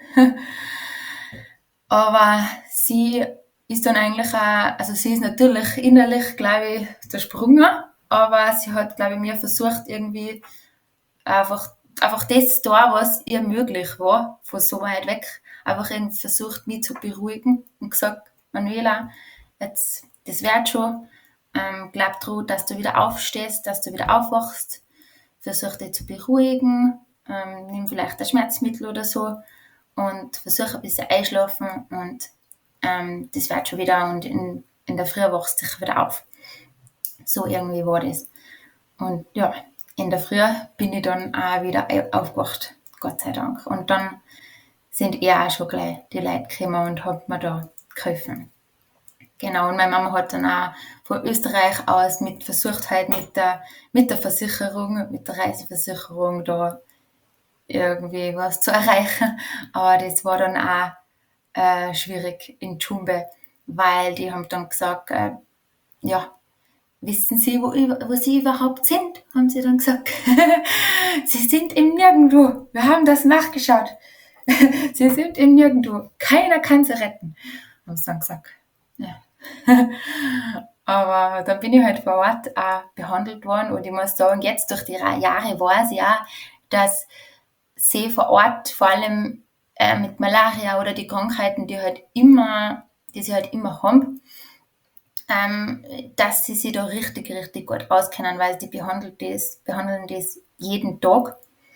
Aber sie ist dann eigentlich auch, also sie ist natürlich innerlich, glaube ich, zersprungen, aber sie hat, glaube ich, mir versucht, irgendwie einfach, einfach das da, was ihr möglich war, von so weit weg, einfach irgendwie versucht, mich zu beruhigen und gesagt, Manuela, jetzt, das wird schon, ähm, glaub dran, dass du wieder aufstehst, dass du wieder aufwachst, versuch dich zu beruhigen, ähm, nimm vielleicht ein Schmerzmittel oder so und versuch ein bisschen einschlafen und ähm, das wird schon wieder und in, in der Früh wachst du dich wieder auf. So irgendwie war das. Und ja, in der Früh bin ich dann auch wieder aufgewacht, Gott sei Dank. Und dann sind eher auch schon gleich die Leute gekommen und haben mir da geholfen. Genau, und meine Mama hat dann auch von Österreich aus mit versucht, halt mit der, mit der Versicherung, mit der Reiseversicherung da irgendwie was zu erreichen. Aber das war dann auch äh, schwierig in Dschumbe, weil die haben dann gesagt, äh, ja, wissen Sie, wo, wo Sie überhaupt sind? Haben sie dann gesagt. Sie sind im Nirgendwo. Wir haben das nachgeschaut. Sie sind im Nirgendwo. Keiner kann sie retten. Haben sie dann gesagt. Ja. Aber dann bin ich halt vor Ort auch behandelt worden und ich muss sagen, jetzt durch die Jahre weiß ich auch, dass sie vor Ort, vor allem äh, mit Malaria oder die Krankheiten, die halt immer, die sie halt immer haben, ähm, dass sie sich da richtig, richtig gut auskennen, weil die behandeln das, behandeln das jeden Tag.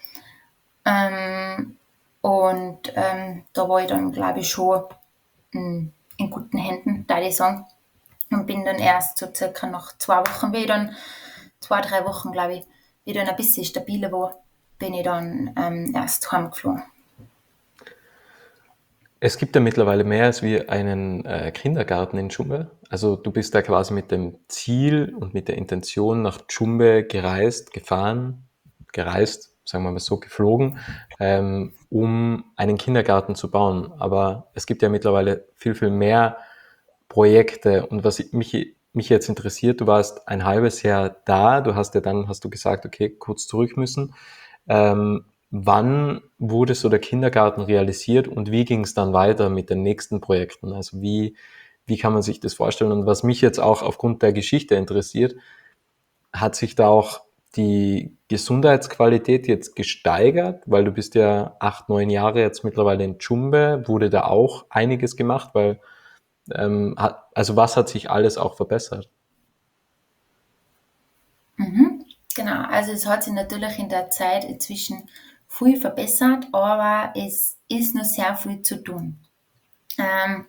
Ähm, und ähm, da war ich dann, glaube ich, schon in, in guten Händen, da ich sagen. Und bin dann erst so circa nach zwei Wochen, wie ich dann, zwei, drei Wochen, glaube ich, wie ich dann ein bisschen stabiler war, bin ich dann ähm, erst heimgeflogen. Es gibt ja mittlerweile mehr als wie einen äh, Kindergarten in Dschumbe. Also du bist da quasi mit dem Ziel und mit der Intention nach Dschumbe gereist, gefahren, gereist, sagen wir mal so, geflogen, ähm, um einen Kindergarten zu bauen. Aber es gibt ja mittlerweile viel, viel mehr Projekte. Und was mich, mich jetzt interessiert, du warst ein halbes Jahr da, du hast ja dann, hast du gesagt, okay, kurz zurück müssen. Ähm, wann wurde so der Kindergarten realisiert und wie ging es dann weiter mit den nächsten Projekten? Also wie, wie kann man sich das vorstellen? Und was mich jetzt auch aufgrund der Geschichte interessiert, hat sich da auch die Gesundheitsqualität jetzt gesteigert? Weil du bist ja acht, neun Jahre jetzt mittlerweile in Tschumbe. Wurde da auch einiges gemacht? Weil, ähm, hat, also was hat sich alles auch verbessert? Mhm. Genau, also es hat sich natürlich in der Zeit inzwischen viel verbessert, aber es ist noch sehr viel zu tun. Ähm,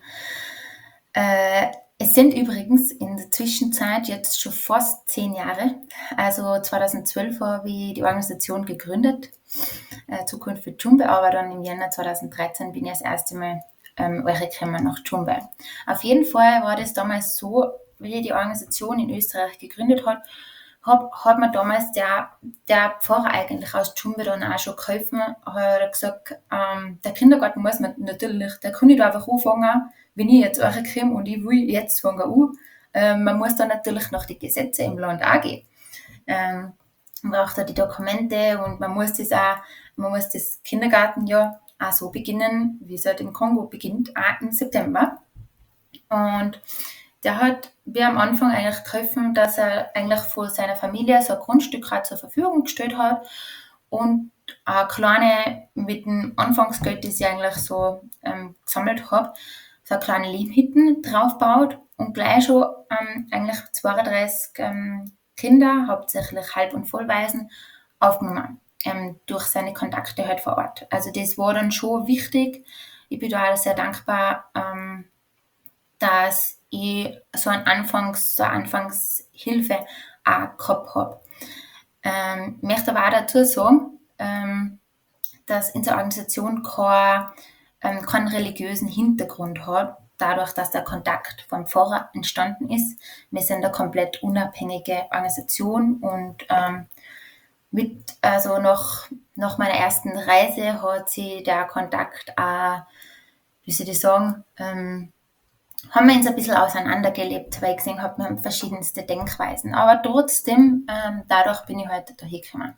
äh, Es sind übrigens in der Zwischenzeit jetzt schon fast zehn Jahre. Also zweitausendzwölf habe ich die Organisation gegründet, äh, Zukunft für Tschumbe, aber dann im Jänner zweitausenddreizehn bin ich das erste Mal ähm, gekommen nach Tschumbe. Auf jeden Fall war das damals so, wie die Organisation in Österreich gegründet hat, hab, hat mir damals der, der Pfarrer eigentlich aus Tschumbe dann auch schon geholfen, hat gesagt, ähm, der Kindergarten muss man natürlich, der kann nicht einfach anfangen, wenn ich jetzt komme und ich will jetzt fangen an. Ähm, man muss dann natürlich nach die Gesetze im Land auch gehen. Ähm, man braucht da die Dokumente und man muss das auch, man muss das Kindergartenjahr auch so beginnen, wie es halt im Kongo beginnt, auch im September. Und der hat mir am Anfang eigentlich geholfen, dass er eigentlich von seiner Familie so ein Grundstück halt zur Verfügung gestellt hat und eine kleine, mit dem Anfangsgeld, das ich eigentlich so ähm, gesammelt habe, so eine kleine Lehmhütten draufgebaut und gleich schon ähm, eigentlich zweiunddreißig ähm, Kinder, hauptsächlich Halb- und Vollwaisen, aufgenommen, ähm, durch seine Kontakte halt vor Ort. Also das war dann schon wichtig. Ich bin da auch sehr dankbar, ähm, dass ich so eine, Anfangs-, so eine Anfangshilfe auch gehabt habe. Ähm, ich möchte aber auch dazu sagen, ähm, dass unsere Organisation kein, ähm, keinen religiösen Hintergrund hat, dadurch, dass der Kontakt vom Pfarrer entstanden ist. Wir sind eine komplett unabhängige Organisation und ähm, mit, also nach, nach meiner ersten Reise hat sich der Kontakt auch, wie soll ich sagen, ähm, haben wir uns ein bisschen auseinandergelebt, weil ich gesehen habe, wir haben verschiedenste Denkweisen. Aber trotzdem, ähm, dadurch bin ich heute da hingekommen.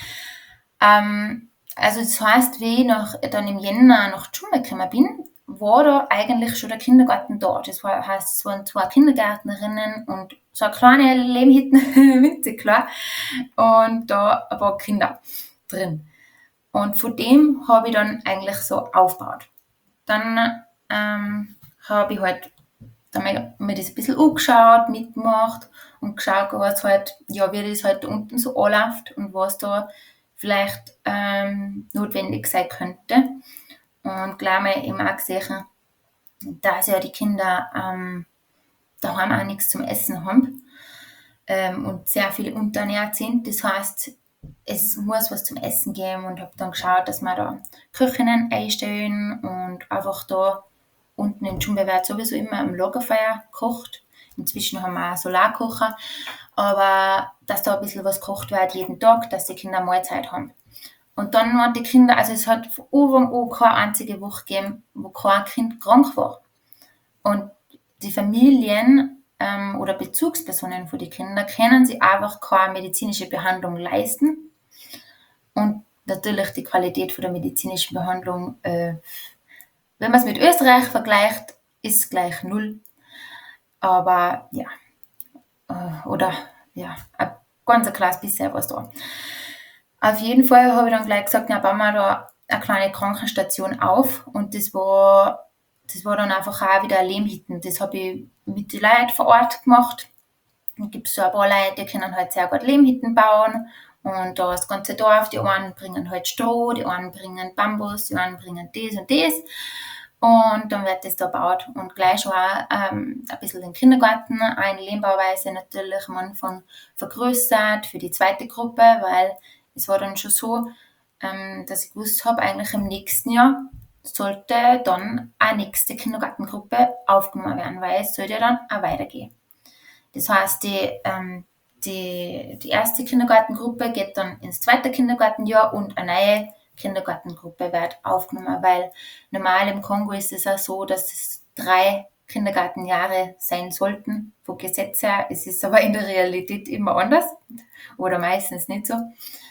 Ähm, also das heißt, wie ich nach, dann im Jänner nach Tschumbe gekommen bin, war da eigentlich schon der Kindergarten da. Das war, heißt, es waren zwei Kindergärtnerinnen und so eine kleine Lehmhütten, winzig klar, und da ein paar Kinder drin. Und von dem habe ich dann eigentlich so aufgebaut. Dann ähm, habe ich halt dann habe ich mir das ein bisschen angeschaut, mitgemacht und geschaut, was halt, ja, wie das halt da unten so anläuft und was da vielleicht ähm, notwendig sein könnte. Und gleich mal eben auch gesehen, dass ja die Kinder ähm, daheim auch nichts zum Essen haben ähm, und sehr viele unterernährt sind. Das heißt, es muss was zum Essen geben und habe dann geschaut, dass wir da Küchinnen einstellen und einfach da unten in Tschumbe wird sowieso immer am Lagerfeuer gekocht. Inzwischen haben wir auch Solarkocher, aber dass da ein bisschen was gekocht wird jeden Tag, dass die Kinder Mahlzeit haben. Und dann waren die Kinder, also es hat von Anfang an keine einzige Woche gegeben, wo kein Kind krank war. Und die Familien ähm, oder Bezugspersonen für die Kinder können sich einfach keine medizinische Behandlung leisten. Und natürlich die Qualität von der medizinischen Behandlung, äh, wenn man es mit Österreich vergleicht, ist gleich null. Aber ja, äh, oder ja, ein ganz kleines bisschen was da. Auf jeden Fall habe ich dann gleich gesagt, na, bauen wir da eine kleine Krankenstation auf. Und das war, das war dann einfach auch wieder ein Lehmhütten. Das habe ich mit den Leuten vor Ort gemacht. Dann gibt es so ein paar Leute, die können halt sehr gut Lehmhütten bauen. Und da das ganze Dorf, die einen bringen halt Stroh, die anderen bringen Bambus, die anderen bringen das und das. Und dann wird das da gebaut und gleich schon auch ähm, ein bisschen den Kindergarten, eine Lehmbauweise natürlich am Anfang vergrößert für die zweite Gruppe, weil es war dann schon so, ähm, dass ich gewusst habe, eigentlich im nächsten Jahr sollte dann eine nächste Kindergartengruppe aufgenommen werden, weil es sollte ja dann auch weitergehen. Das heißt, die, ähm, die, die erste Kindergartengruppe geht dann ins zweite Kindergartenjahr und eine neue Kindergartengruppe wird aufgenommen, weil normal im Kongo ist es auch so, dass es drei Kindergartenjahre sein sollten, von Gesetz her. Es ist aber in der Realität immer anders oder meistens nicht so.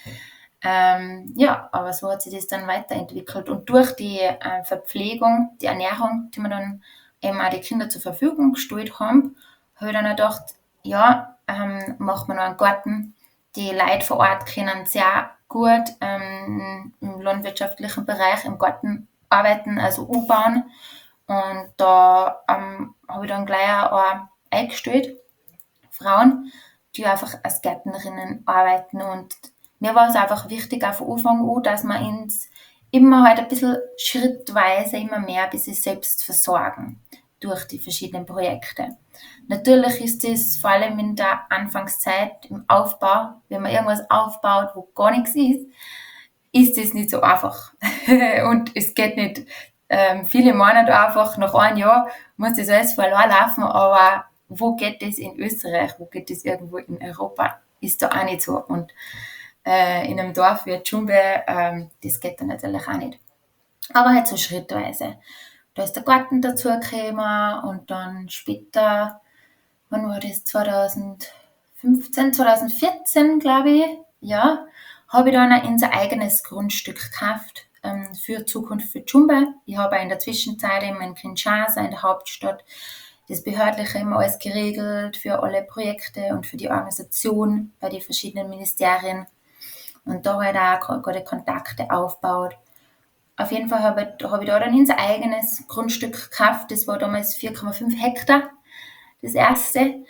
Ähm, ja, aber so hat sich das dann weiterentwickelt. Und durch die äh, Verpflegung, die Ernährung, die wir dann eben auch die Kinder zur Verfügung gestellt haben, habe ich dann auch gedacht, ja, ähm, machen wir noch einen Garten. Die Leute vor Ort können sehr gut ähm, im landwirtschaftlichen Bereich im Garten arbeiten, also anbauen. Und da ähm, habe ich dann gleich auch eingestellt, Frauen, die einfach als Gärtnerinnen arbeiten. Und mir war es einfach wichtig, auch von Anfang an, dass wir uns immer halt ein bisschen schrittweise immer mehr ein bisschen selbst versorgen durch die verschiedenen Projekte. Natürlich ist es vor allem in der Anfangszeit, im Aufbau, wenn man irgendwas aufbaut, wo gar nichts ist, ist es nicht so einfach. Und es geht nicht ähm, viele Monate einfach, nach einem Jahr muss das alles verloren laufen, aber wo geht das in Österreich, wo geht das irgendwo in Europa, ist da auch nicht so. Und äh, in einem Dorf wie Tschumbe, ähm, das geht dann natürlich auch nicht. Aber halt so schrittweise. Da ist der Garten dazu gekommen und dann später, wann war das, zweitausendfünfzehn, zweitausendvierzehn, glaube ich, ja, habe ich dann auch unser eigenes Grundstück gekauft ähm, für Zukunft für Tschumbe. Ich habe auch in der Zwischenzeit eben in Kinshasa, in der Hauptstadt, das Behördliche immer alles geregelt für alle Projekte und für die Organisation bei den verschiedenen Ministerien. Und da halt auch gute Kontakte aufgebaut. Auf jeden Fall habe ich, habe ich da dann unser eigenes Grundstück gekauft. Das war damals vier Komma fünf Hektar, das erste.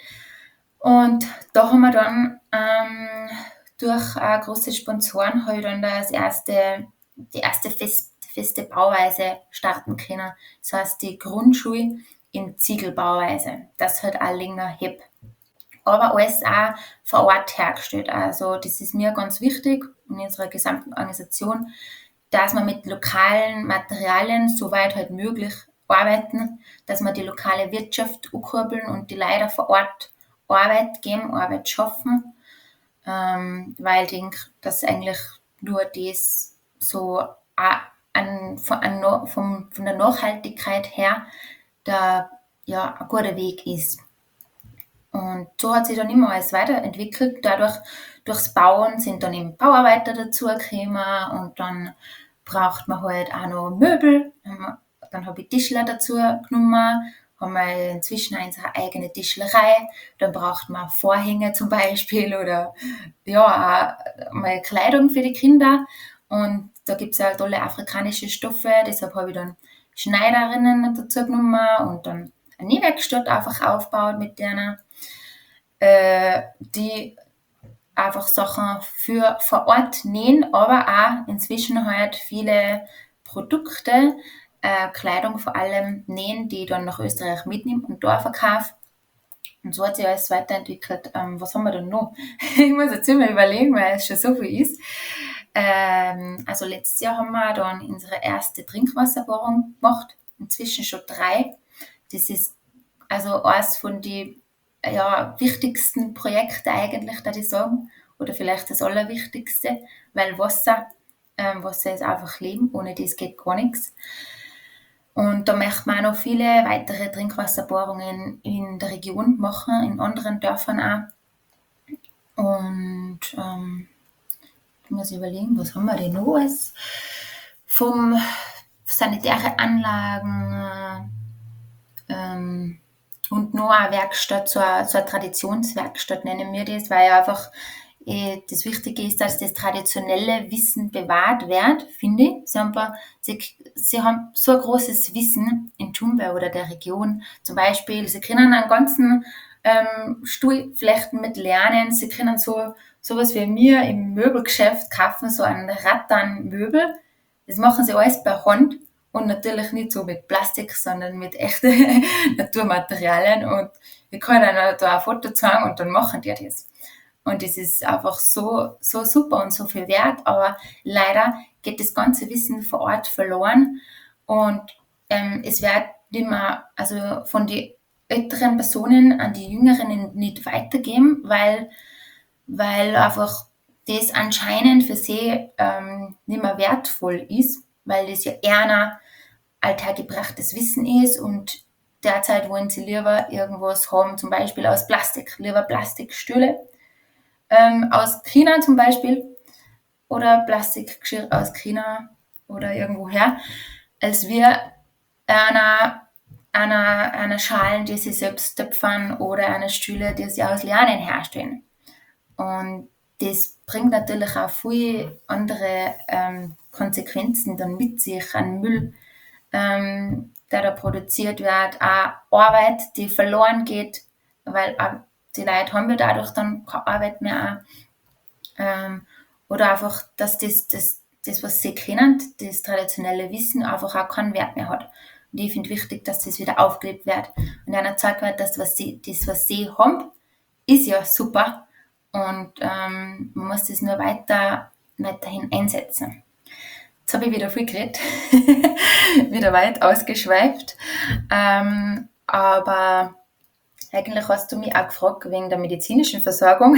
Und da haben wir dann ähm, durch äh, große Sponsoren habe ich dann das erste, die erste fest, feste Bauweise starten können. Das heißt die Grundschule in Ziegelbauweise. Das hat auch länger heb. Aber alles auch vor Ort hergestellt. Also das ist mir ganz wichtig in unserer gesamten Organisation, dass wir mit lokalen Materialien soweit halt möglich arbeiten, dass wir die lokale Wirtschaft ankurbeln und die Leute vor Ort Arbeit geben, Arbeit schaffen, ähm, weil ich denke, dass eigentlich nur das so an, von, an, von, von der Nachhaltigkeit her der, ja, ein guter Weg ist. Und so hat sich dann immer alles weiterentwickelt. Dadurch, durchs Bauen sind dann eben Bauarbeiter dazugekommen und dann braucht man halt auch noch Möbel. Dann habe ich Tischler dazu genommen, haben wir inzwischen unsere eigene Tischlerei. Dann braucht man Vorhänge zum Beispiel oder ja, auch mal Kleidung für die Kinder. Und da gibt es auch tolle afrikanische Stoffe, deshalb habe ich dann Schneiderinnen dazu genommen und dann eine Nähwerkstatt einfach aufgebaut mit denen, äh, die einfach Sachen für vor Ort nähen, aber auch inzwischen halt viele Produkte, äh, Kleidung vor allem nähen, die ich dann nach Österreich mitnehme und da verkaufe. Und so hat sich alles weiterentwickelt. Ähm, was haben wir denn noch? Ich muss jetzt immer überlegen, weil es schon so viel ist. Ähm, also letztes Jahr haben wir dann unsere erste Trinkwasserbohrung gemacht, inzwischen schon drei. Das ist also eines von den ja, wichtigsten Projekten eigentlich, würde ich sagen, oder vielleicht das Allerwichtigste, weil Wasser, ähm, Wasser ist einfach Leben, ohne das geht gar nichts. Und da möchten wir auch noch viele weitere Trinkwasserbohrungen in der Region machen, in anderen Dörfern auch. Und ähm, ich muss überlegen, was haben wir denn noch alles? Vom sanitäre Anlagen ähm, und noch eine Werkstatt, so eine, so eine Traditionswerkstatt nennen wir das, weil einfach äh, das Wichtige ist, dass das traditionelle Wissen bewahrt wird, finde ich. Sie haben, sie, sie haben so ein großes Wissen in Tschumbe oder der Region. Zum Beispiel, sie können einen ganzen ähm, Stuhlflechten mit lernen, sie können so sowas wie wir im Möbelgeschäft kaufen, so ein Rattan-Möbel. Das machen sie alles per Hand. Und natürlich nicht so mit Plastik, sondern mit echten Naturmaterialien. Und wir können da ein Foto zeigen und dann machen die das. Und das ist einfach so, so super und so viel wert. Aber leider geht das ganze Wissen vor Ort verloren. Und ähm, es wird nicht mehr, also von den älteren Personen an die Jüngeren nicht weitergeben, weil, weil einfach das anscheinend für sie ähm, nicht mehr wertvoll ist, weil das ja eher alltaggebrachtes Wissen ist und derzeit wollen sie lieber irgendwas haben, zum Beispiel aus Plastik, lieber Plastikstühle ähm, aus China zum Beispiel oder Plastikgeschirr aus China oder irgendwoher, als wir einer, einer, einer Schalen, die sie selbst töpfern oder einer Stühle, die sie aus Lianen herstellen. Und das bringt natürlich auch viele andere ähm, Konsequenzen dann mit sich an Müll, ähm, der da produziert wird, auch Arbeit, die verloren geht, weil auch die Leute haben ja dadurch dann keine Arbeit mehr. Ähm, oder einfach, dass das, das, das, was sie kennen, das traditionelle Wissen, einfach auch keinen Wert mehr hat. Und ich finde wichtig, dass das wieder aufgelebt wird und ihnen gezeigt wird, dass was sie, das, was sie haben, ist ja super und ähm, man muss das nur weiter, weiterhin einsetzen. Jetzt habe ich wieder viel geredet, wieder weit ausgeschweift, ähm, aber eigentlich hast du mich auch gefragt wegen der medizinischen Versorgung,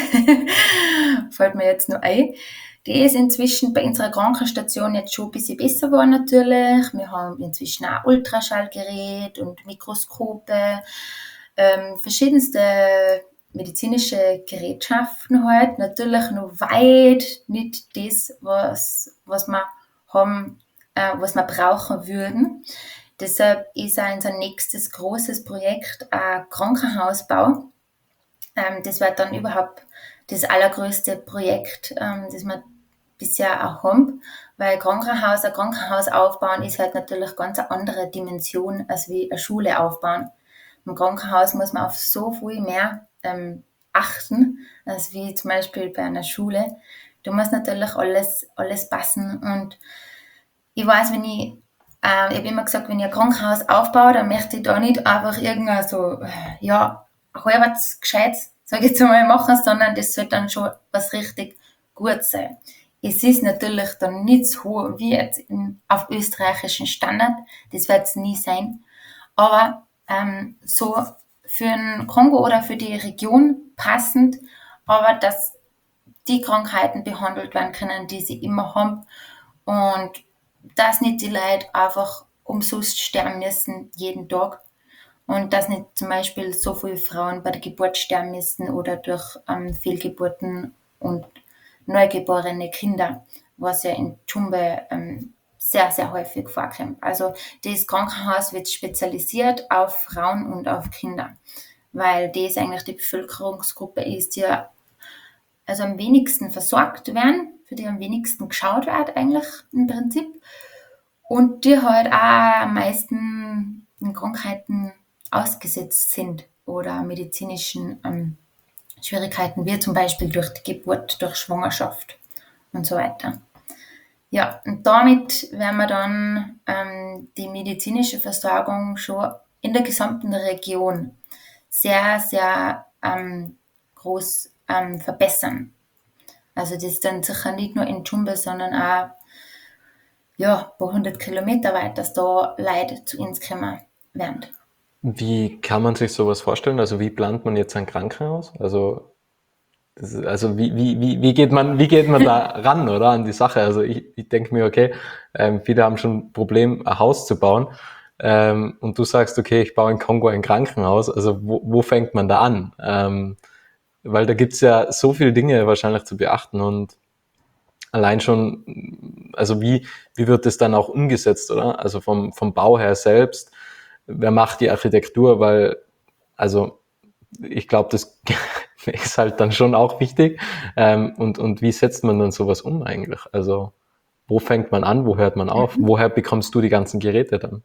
fällt mir jetzt noch ein. Die ist inzwischen bei unserer Krankenstation jetzt schon ein bisschen besser geworden natürlich. Wir haben inzwischen auch Ultraschallgerät und Mikroskope, ähm, verschiedenste medizinische Gerätschaften halt. Natürlich noch weit nicht das, was, was wir haben, äh, was wir brauchen würden. Deshalb ist auch unser nächstes großes Projekt ein Krankenhausbau. Ähm, das wird dann überhaupt das allergrößte Projekt, ähm, das wir bisher auch haben, weil Krankenhaus, ein Krankenhaus aufbauen ist halt natürlich ganz eine andere Dimension als wie eine Schule aufbauen. Im Krankenhaus muss man auf so viel mehr ähm, achten, als wie zum Beispiel bei einer Schule. Da muss natürlich alles, alles passen und ich weiß, wenn ich, äh, ich habe immer gesagt, wenn ich ein Krankenhaus aufbaue, dann möchte ich da nicht einfach irgendein so, ja, halbwegs Gescheites, sage ich jetzt einmal, machen, sondern das soll dann schon was richtig Gutes sein. Es ist natürlich dann nicht so wie jetzt in, auf österreichischen Standard, das wird es nie sein, aber ähm, so für den Kongo oder für die Region passend, aber dass die Krankheiten behandelt werden können, die sie immer haben und dass nicht die Leute einfach umsonst sterben müssen jeden Tag und dass nicht zum Beispiel so viele Frauen bei der Geburt sterben müssen oder durch ähm, Fehlgeburten und neugeborene Kinder, was ja in Tschumbe ähm, sehr, sehr häufig vorkommt. Also das Krankenhaus wird spezialisiert auf Frauen und auf Kinder, weil das eigentlich die Bevölkerungsgruppe ist, die also am wenigsten versorgt werden, für die am wenigsten geschaut wird eigentlich im Prinzip und die halt auch am meisten in Krankheiten ausgesetzt sind oder medizinischen ähm, Schwierigkeiten, wie zum Beispiel durch die Geburt, durch Schwangerschaft und so weiter. Ja, und damit werden wir dann ähm, die medizinische Versorgung schon in der gesamten Region sehr, sehr ähm, groß ähm, verbessern. Also das ist dann sicher nicht nur in Tschumbe, sondern auch ja, ein paar hundert Kilometer weit, dass da Leute zu uns kommen werden. Wie kann man sich sowas vorstellen? Also wie plant man jetzt ein Krankenhaus? Also das ist, also wie, wie, wie, wie geht man, wie geht man da ran, oder, an die Sache? Also ich, ich denke mir, okay, ähm, viele haben schon ein Problem, ein Haus zu bauen. Ähm, und du sagst, okay, ich baue in Kongo ein Krankenhaus. Also wo, wo fängt man da an? Ähm, weil da gibt's ja so viele Dinge wahrscheinlich zu beachten und allein schon, also wie, wie wird das dann auch umgesetzt, oder? Also vom, vom Bau her selbst, wer macht die Architektur? Weil, also ich glaube, das ist halt dann schon auch wichtig. Ähm, und, und wie setzt man dann sowas um eigentlich? Also wo fängt man an, wo hört man auf? Mhm. Woher bekommst du die ganzen Geräte dann?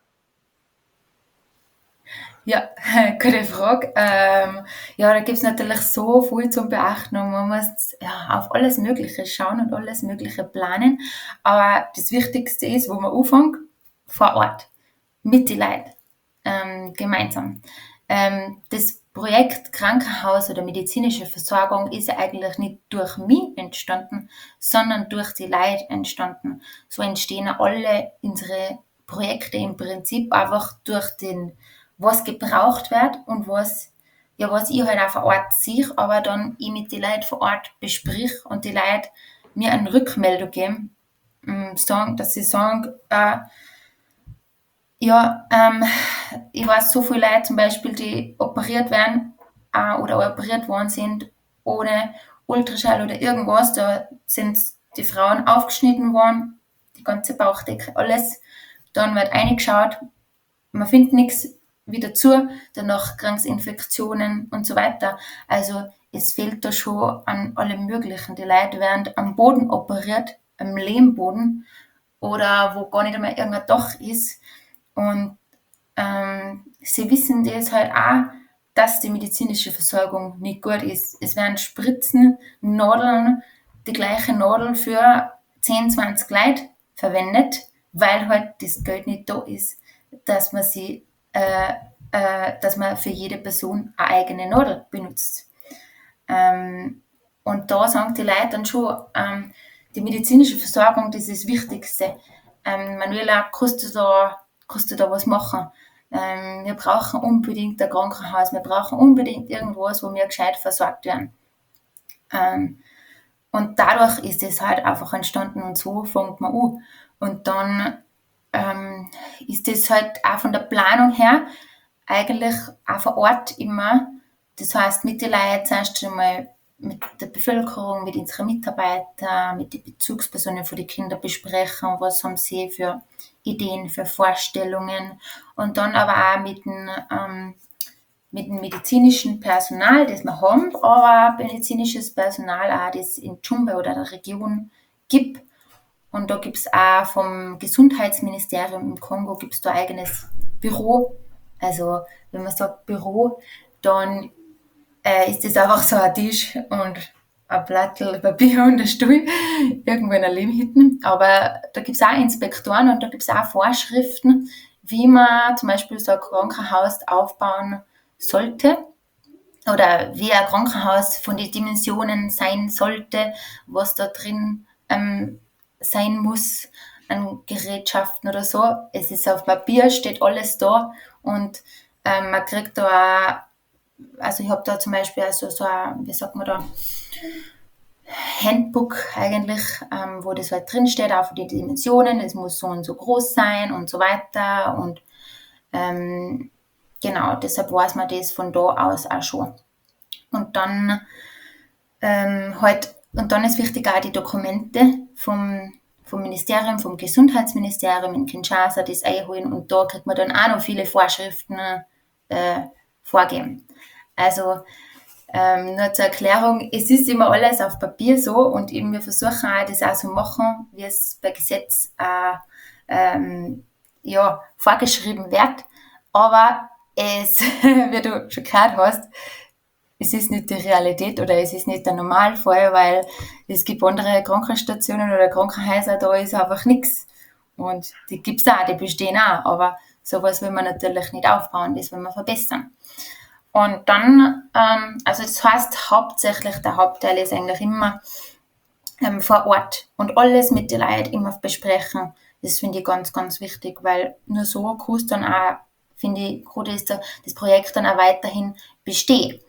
Ja, gute Frage. Ähm, ja, da gibt es natürlich so viel zum Beachten und man muss ja, auf alles Mögliche schauen und alles Mögliche planen. Aber das Wichtigste ist, wo man anfängt, vor Ort, mit den Leuten, ähm, gemeinsam. Ähm, das Projekt Krankenhaus oder medizinische Versorgung ist ja eigentlich nicht durch mich entstanden, sondern durch die Leute entstanden. So entstehen alle unsere Projekte im Prinzip einfach durch den, was gebraucht wird und was, ja, was ich halt auch vor Ort sehe, aber dann ich mit den Leuten vor Ort besprich und die Leute mir eine Rückmeldung geben, ähm, sagen, dass sie sagen, äh, Ja, ähm, ich weiß so viele Leute zum Beispiel, die operiert werden äh, oder operiert worden sind ohne Ultraschall oder irgendwas. Da sind die Frauen aufgeschnitten worden, die ganze Bauchdecke, alles. Dann wird reingeschaut, man findet nichts wieder zu, danach kriegen sie Infektionen und so weiter. Also es fehlt da schon an allem Möglichen. Die Leute werden am Boden operiert, am Lehmboden oder wo gar nicht einmal irgendein Dach ist. Und ähm, sie wissen das halt auch, dass die medizinische Versorgung nicht gut ist. Es werden Spritzen, Nadeln, die gleiche Nadel für zehn, zwanzig Leute verwendet, weil halt das Geld nicht da ist, dass man sie, äh, äh, dass man für jede Person eine eigene Nadel benutzt. Ähm, und da sagen die Leute dann schon, ähm, die medizinische Versorgung, das ist das Wichtigste. Ähm, Manuela, kannst du da, kannst du da was machen? Ähm, wir brauchen unbedingt ein Krankenhaus, wir brauchen unbedingt irgendwas, wo wir gescheit versorgt werden. Ähm, und dadurch ist es halt einfach entstanden und so fängt man an. Und dann ähm, ist das halt auch von der Planung her eigentlich auch vor Ort immer. Das heißt, mit den Leuten zuerst einmal mit der Bevölkerung, mit unseren Mitarbeitern, mit den Bezugspersonen von den Kindern besprechen, was haben sie für Ideen, für Vorstellungen und dann aber auch mit dem, ähm, mit dem medizinischen Personal, das wir haben, aber auch medizinisches Personal, auch das in Dschumbe oder der Region gibt. Und da gibt es auch vom Gesundheitsministerium im Kongo gibt's da ein eigenes Büro. Also wenn man sagt Büro, dann äh, ist das einfach so ein Tisch und ein Blattl Papier und ein Stuhl irgendwo in einer Lehmhütte. Aber da gibt es auch Inspektoren und da gibt es auch Vorschriften, wie man zum Beispiel so ein Krankenhaus aufbauen sollte oder wie ein Krankenhaus von den Dimensionen sein sollte, was da drin ähm, sein muss an Gerätschaften oder so. Es ist auf Papier, steht alles da und ähm, man kriegt da auch, also ich habe da zum Beispiel also so ein, wie sagt man da, Handbook eigentlich, ähm, wo das halt drin steht, auch für die Dimensionen, es muss so und so groß sein und so weiter und ähm, genau, deshalb weiß man das von da aus auch schon. Und dann ähm, halt, und dann ist wichtig auch die Dokumente vom, vom Ministerium, vom Gesundheitsministerium in Kinshasa, das einholen und da kriegt man dann auch noch viele Vorschriften äh, vorgeben. Also ähm, nur zur Erklärung, es ist immer alles auf Papier so und eben wir versuchen auch das auch so machen, wie es bei Gesetz äh, ähm, ja, vorgeschrieben wird. Aber es, wie du schon gehört hast, es ist nicht die Realität oder es ist nicht der Normalfall, weil es gibt andere Krankenstationen oder Krankenhäuser, da ist einfach nichts. Und die gibt's auch, die bestehen auch, aber sowas will man natürlich nicht aufbauen, das will man verbessern. Und dann, ähm, also das heißt hauptsächlich, der Hauptteil ist eigentlich immer ähm, vor Ort und alles mit den Leuten immer besprechen. Das finde ich ganz, ganz wichtig, weil nur so kann es dann auch, finde ich, kann das, das Projekt dann auch weiterhin bestehen.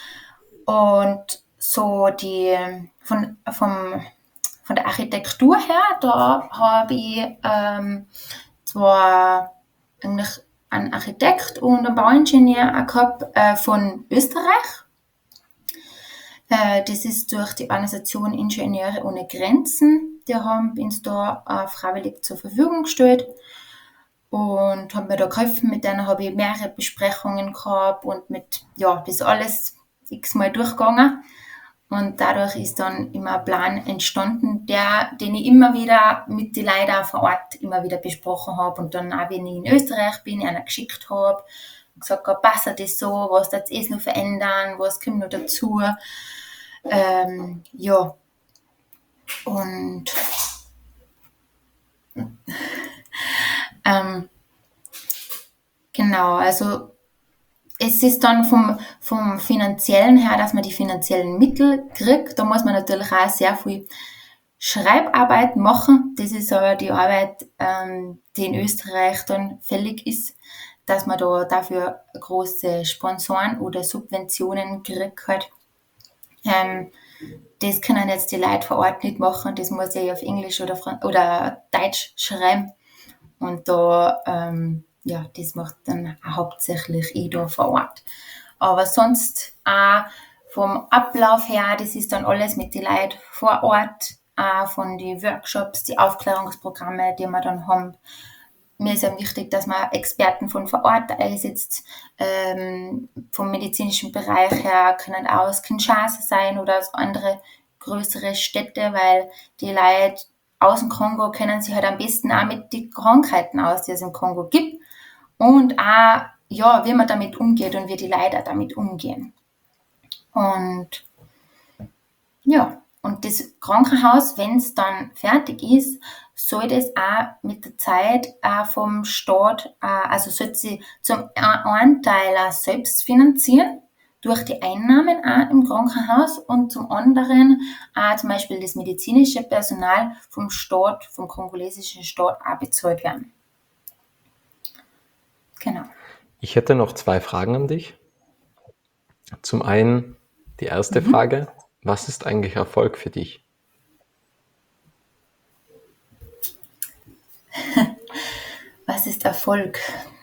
Und so die, von, vom, von der Architektur her, da habe ich ähm, zwar eigentlich einen Architekt und einen Bauingenieur auch gehabt äh, von Österreich. Äh, das ist durch die Organisation Ingenieure ohne Grenzen. Die haben uns da äh, freiwillig zur Verfügung gestellt und haben mir da geholfen. Mit denen habe ich mehrere Besprechungen gehabt und mit, ja, das alles x-mal durchgegangen. Und dadurch ist dann immer ein Plan entstanden, der, den ich immer wieder mit den Leuten vor Ort immer wieder besprochen habe. Und dann auch, wenn ich in Österreich bin, einer geschickt habe und gesagt habe, passt das so, was darf es noch verändern, was kommt noch dazu. Ähm, ja. Und ähm, genau, also es ist dann vom, vom Finanziellen her, dass man die finanziellen Mittel kriegt. Da muss man natürlich auch sehr viel Schreibarbeit machen. Das ist aber die Arbeit, ähm, die in Österreich dann fällig ist, dass man da dafür große Sponsoren oder Subventionen kriegt halt. Ähm, das können jetzt die Leute vor Ort nicht machen. Das muss ich auf Englisch oder, Fran- oder Deutsch schreiben. Und da, ähm, ja, das macht dann hauptsächlich ich da vor Ort. Aber sonst auch vom Ablauf her, das ist dann alles mit den Leuten vor Ort, auch von den Workshops, die Aufklärungsprogramme, die wir dann haben. Mir ist ja wichtig, dass man Experten von vor Ort einsetzt. Ähm, vom medizinischen Bereich her können auch aus Kinshasa sein oder aus andere größere Städte, weil die Leute aus dem Kongo kennen sich halt am besten auch mit den Krankheiten aus, die es im Kongo gibt. Und auch, ja, wie man damit umgeht und wie die Leute damit umgehen. Und ja, und das Krankenhaus, wenn es dann fertig ist, soll das auch mit der Zeit auch vom Staat, äh, also soll sie zum einen Teil auch selbst finanzieren, durch die Einnahmen auch im Krankenhaus und zum anderen auch zum Beispiel das medizinische Personal vom Staat, vom kongolesischen Staat auch bezahlt werden. Genau. Ich hätte noch zwei Fragen an dich. Zum einen die erste mhm. Frage, was ist eigentlich Erfolg für dich? Was ist Erfolg?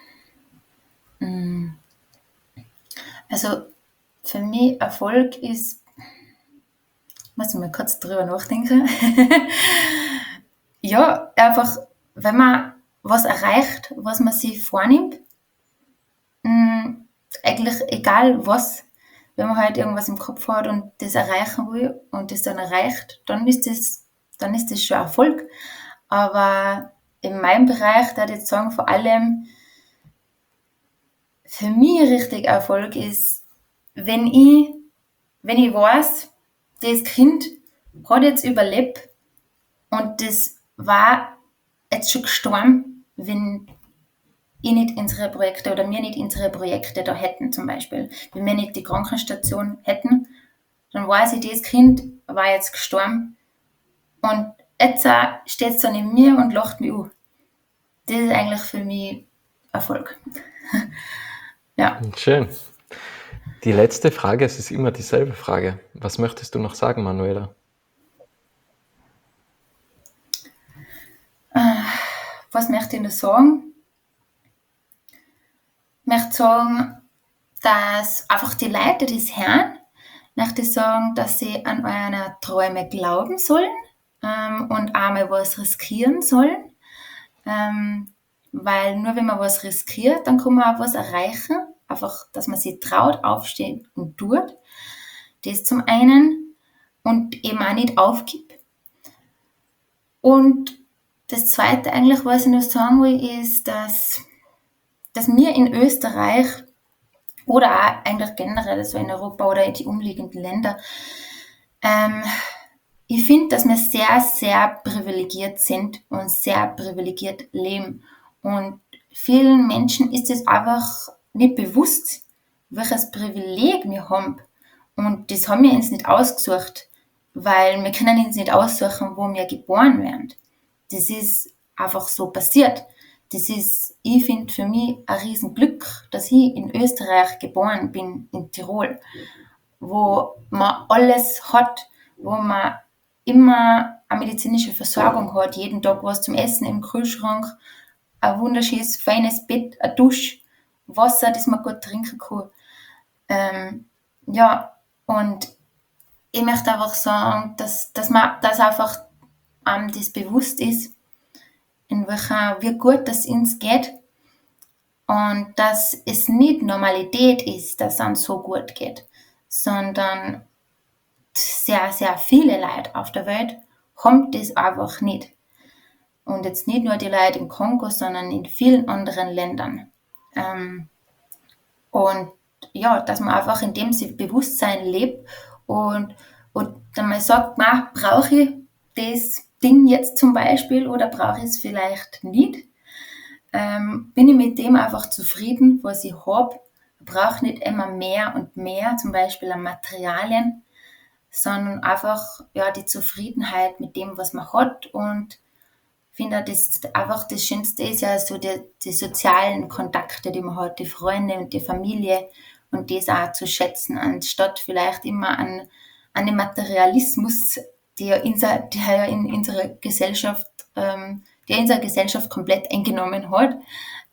Also für mich Erfolg ist, muss ich mal kurz drüber nachdenken, ja, einfach, wenn man was erreicht, was man sich vornimmt, mh, eigentlich egal was, wenn man halt irgendwas im Kopf hat und das erreichen will und das dann erreicht, dann ist das, dann ist das schon Erfolg. Aber in meinem Bereich, da ich jetzt sagen, vor allem für mich richtig Erfolg ist, wenn ich, wenn ich weiß, das Kind hat jetzt überlebt und das war jetzt schon gestorben, wenn ich nicht unsere Projekte oder wir nicht unsere Projekte da hätten zum Beispiel. Wenn wir nicht die Krankenstation hätten, dann weiß ich, das Kind war jetzt gestorben und jetzt steht es dann in mir und lacht mich an. Das ist eigentlich für mich Erfolg. Ja. Schön. Die letzte Frage, es ist immer dieselbe Frage. Was möchtest du noch sagen, Manuela? Was möchte ich noch sagen? Ich möchte sagen, dass einfach die Leute, die das hören, möchte ich sagen, dass sie an eure Träume glauben sollen ähm, und einmal was riskieren sollen. Ähm, weil nur wenn man was riskiert, dann kann man auch was erreichen. Einfach, dass man sich traut, aufsteht und tut. Das zum einen. Und eben auch nicht aufgibt. Und das zweite eigentlich, was ich noch sagen will, ist, dass, dass wir in Österreich oder auch eigentlich generell so in Europa oder in die umliegenden Länder, ähm, ich finde, dass wir sehr, sehr privilegiert sind und sehr privilegiert leben. Und vielen Menschen ist es einfach nicht bewusst, welches Privileg wir haben. Und das haben wir uns nicht ausgesucht, weil wir können uns nicht aussuchen, wo wir geboren werden. Das ist einfach so passiert. Das ist, ich finde, für mich ein Riesenglück, dass ich in Österreich geboren bin, in Tirol, wo man alles hat, wo man immer eine medizinische Versorgung hat, jeden Tag was zum Essen im Kühlschrank, ein wunderschönes, feines Bett, eine Dusche, Wasser, das man gut trinken kann. Ähm, ja, und ich möchte einfach sagen, dass, dass man dass einfach einem das bewusst ist, in welcher, wie gut das uns geht und dass es nicht Normalität ist, dass es uns so gut geht, sondern sehr, sehr viele Leute auf der Welt haben das einfach nicht. Und jetzt nicht nur die Leute im Kongo, sondern in vielen anderen Ländern. Ähm, und ja, dass man einfach in dem Bewusstsein lebt und, und dann mal sagt, brauche ich das Ding jetzt zum Beispiel oder brauche ich es vielleicht nicht? Ähm, bin ich mit dem einfach zufrieden, was ich habe? Brauche nicht immer mehr und mehr, zum Beispiel an Materialien, sondern einfach ja, die Zufriedenheit mit dem, was man hat. Und ich finde, das einfach das Schönste ist ja so die, die sozialen Kontakte, die man hat, die Freunde und die Familie und das auch zu schätzen, anstatt vielleicht immer an, an den Materialismus, der, unser, der ja in unserer Gesellschaft, ähm, der unsere Gesellschaft komplett eingenommen hat.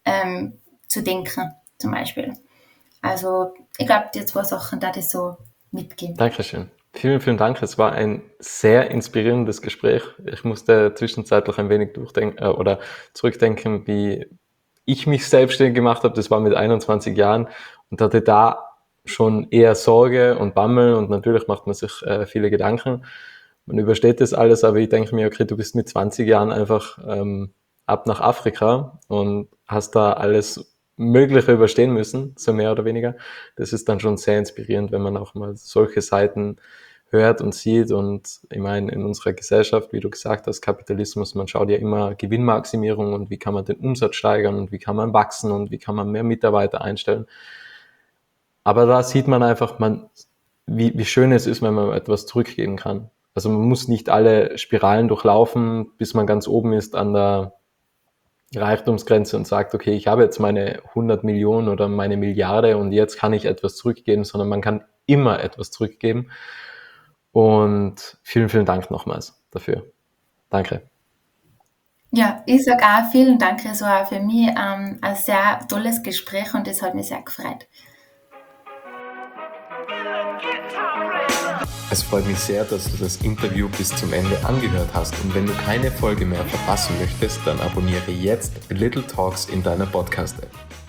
ähm, zu denken, zum Beispiel. Also ich glaube, die zwei Sachen da ich so mitgeben. Dankeschön. Vielen, vielen Dank. Es war ein sehr inspirierendes Gespräch. Ich musste zwischenzeitlich ein wenig durchdenken äh, oder zurückdenken, wie ich mich selbstständig gemacht habe. Das war mit einundzwanzig Jahren und hatte da schon eher Sorge und Bammel und natürlich macht man sich äh, viele Gedanken. Man übersteht das alles, aber ich denke mir, okay, du bist mit zwanzig Jahren einfach ähm, ab nach Afrika und hast da alles Mögliche überstehen müssen, so mehr oder weniger. Das ist dann schon sehr inspirierend, wenn man auch mal solche Seiten hört und sieht. Und ich meine, in unserer Gesellschaft, wie du gesagt hast, Kapitalismus, man schaut ja immer Gewinnmaximierung und wie kann man den Umsatz steigern und wie kann man wachsen und wie kann man mehr Mitarbeiter einstellen. Aber da sieht man einfach, man, wie, wie schön es ist, wenn man etwas zurückgeben kann. Also man muss nicht alle Spiralen durchlaufen, bis man ganz oben ist an der Reichtumsgrenze und sagt, okay, ich habe jetzt meine hundert Millionen oder meine Milliarde und jetzt kann ich etwas zurückgeben, sondern man kann immer etwas zurückgeben. Und vielen, vielen Dank nochmals dafür. Danke. Ja, ich sage auch vielen Dank. Es war für mich ähm, ein sehr tolles Gespräch und es hat mich sehr gefreut. Es freut mich sehr, dass du das Interview bis zum Ende angehört hast und wenn du keine Folge mehr verpassen möchtest, dann abonniere jetzt Little Talks in deiner Podcast-App.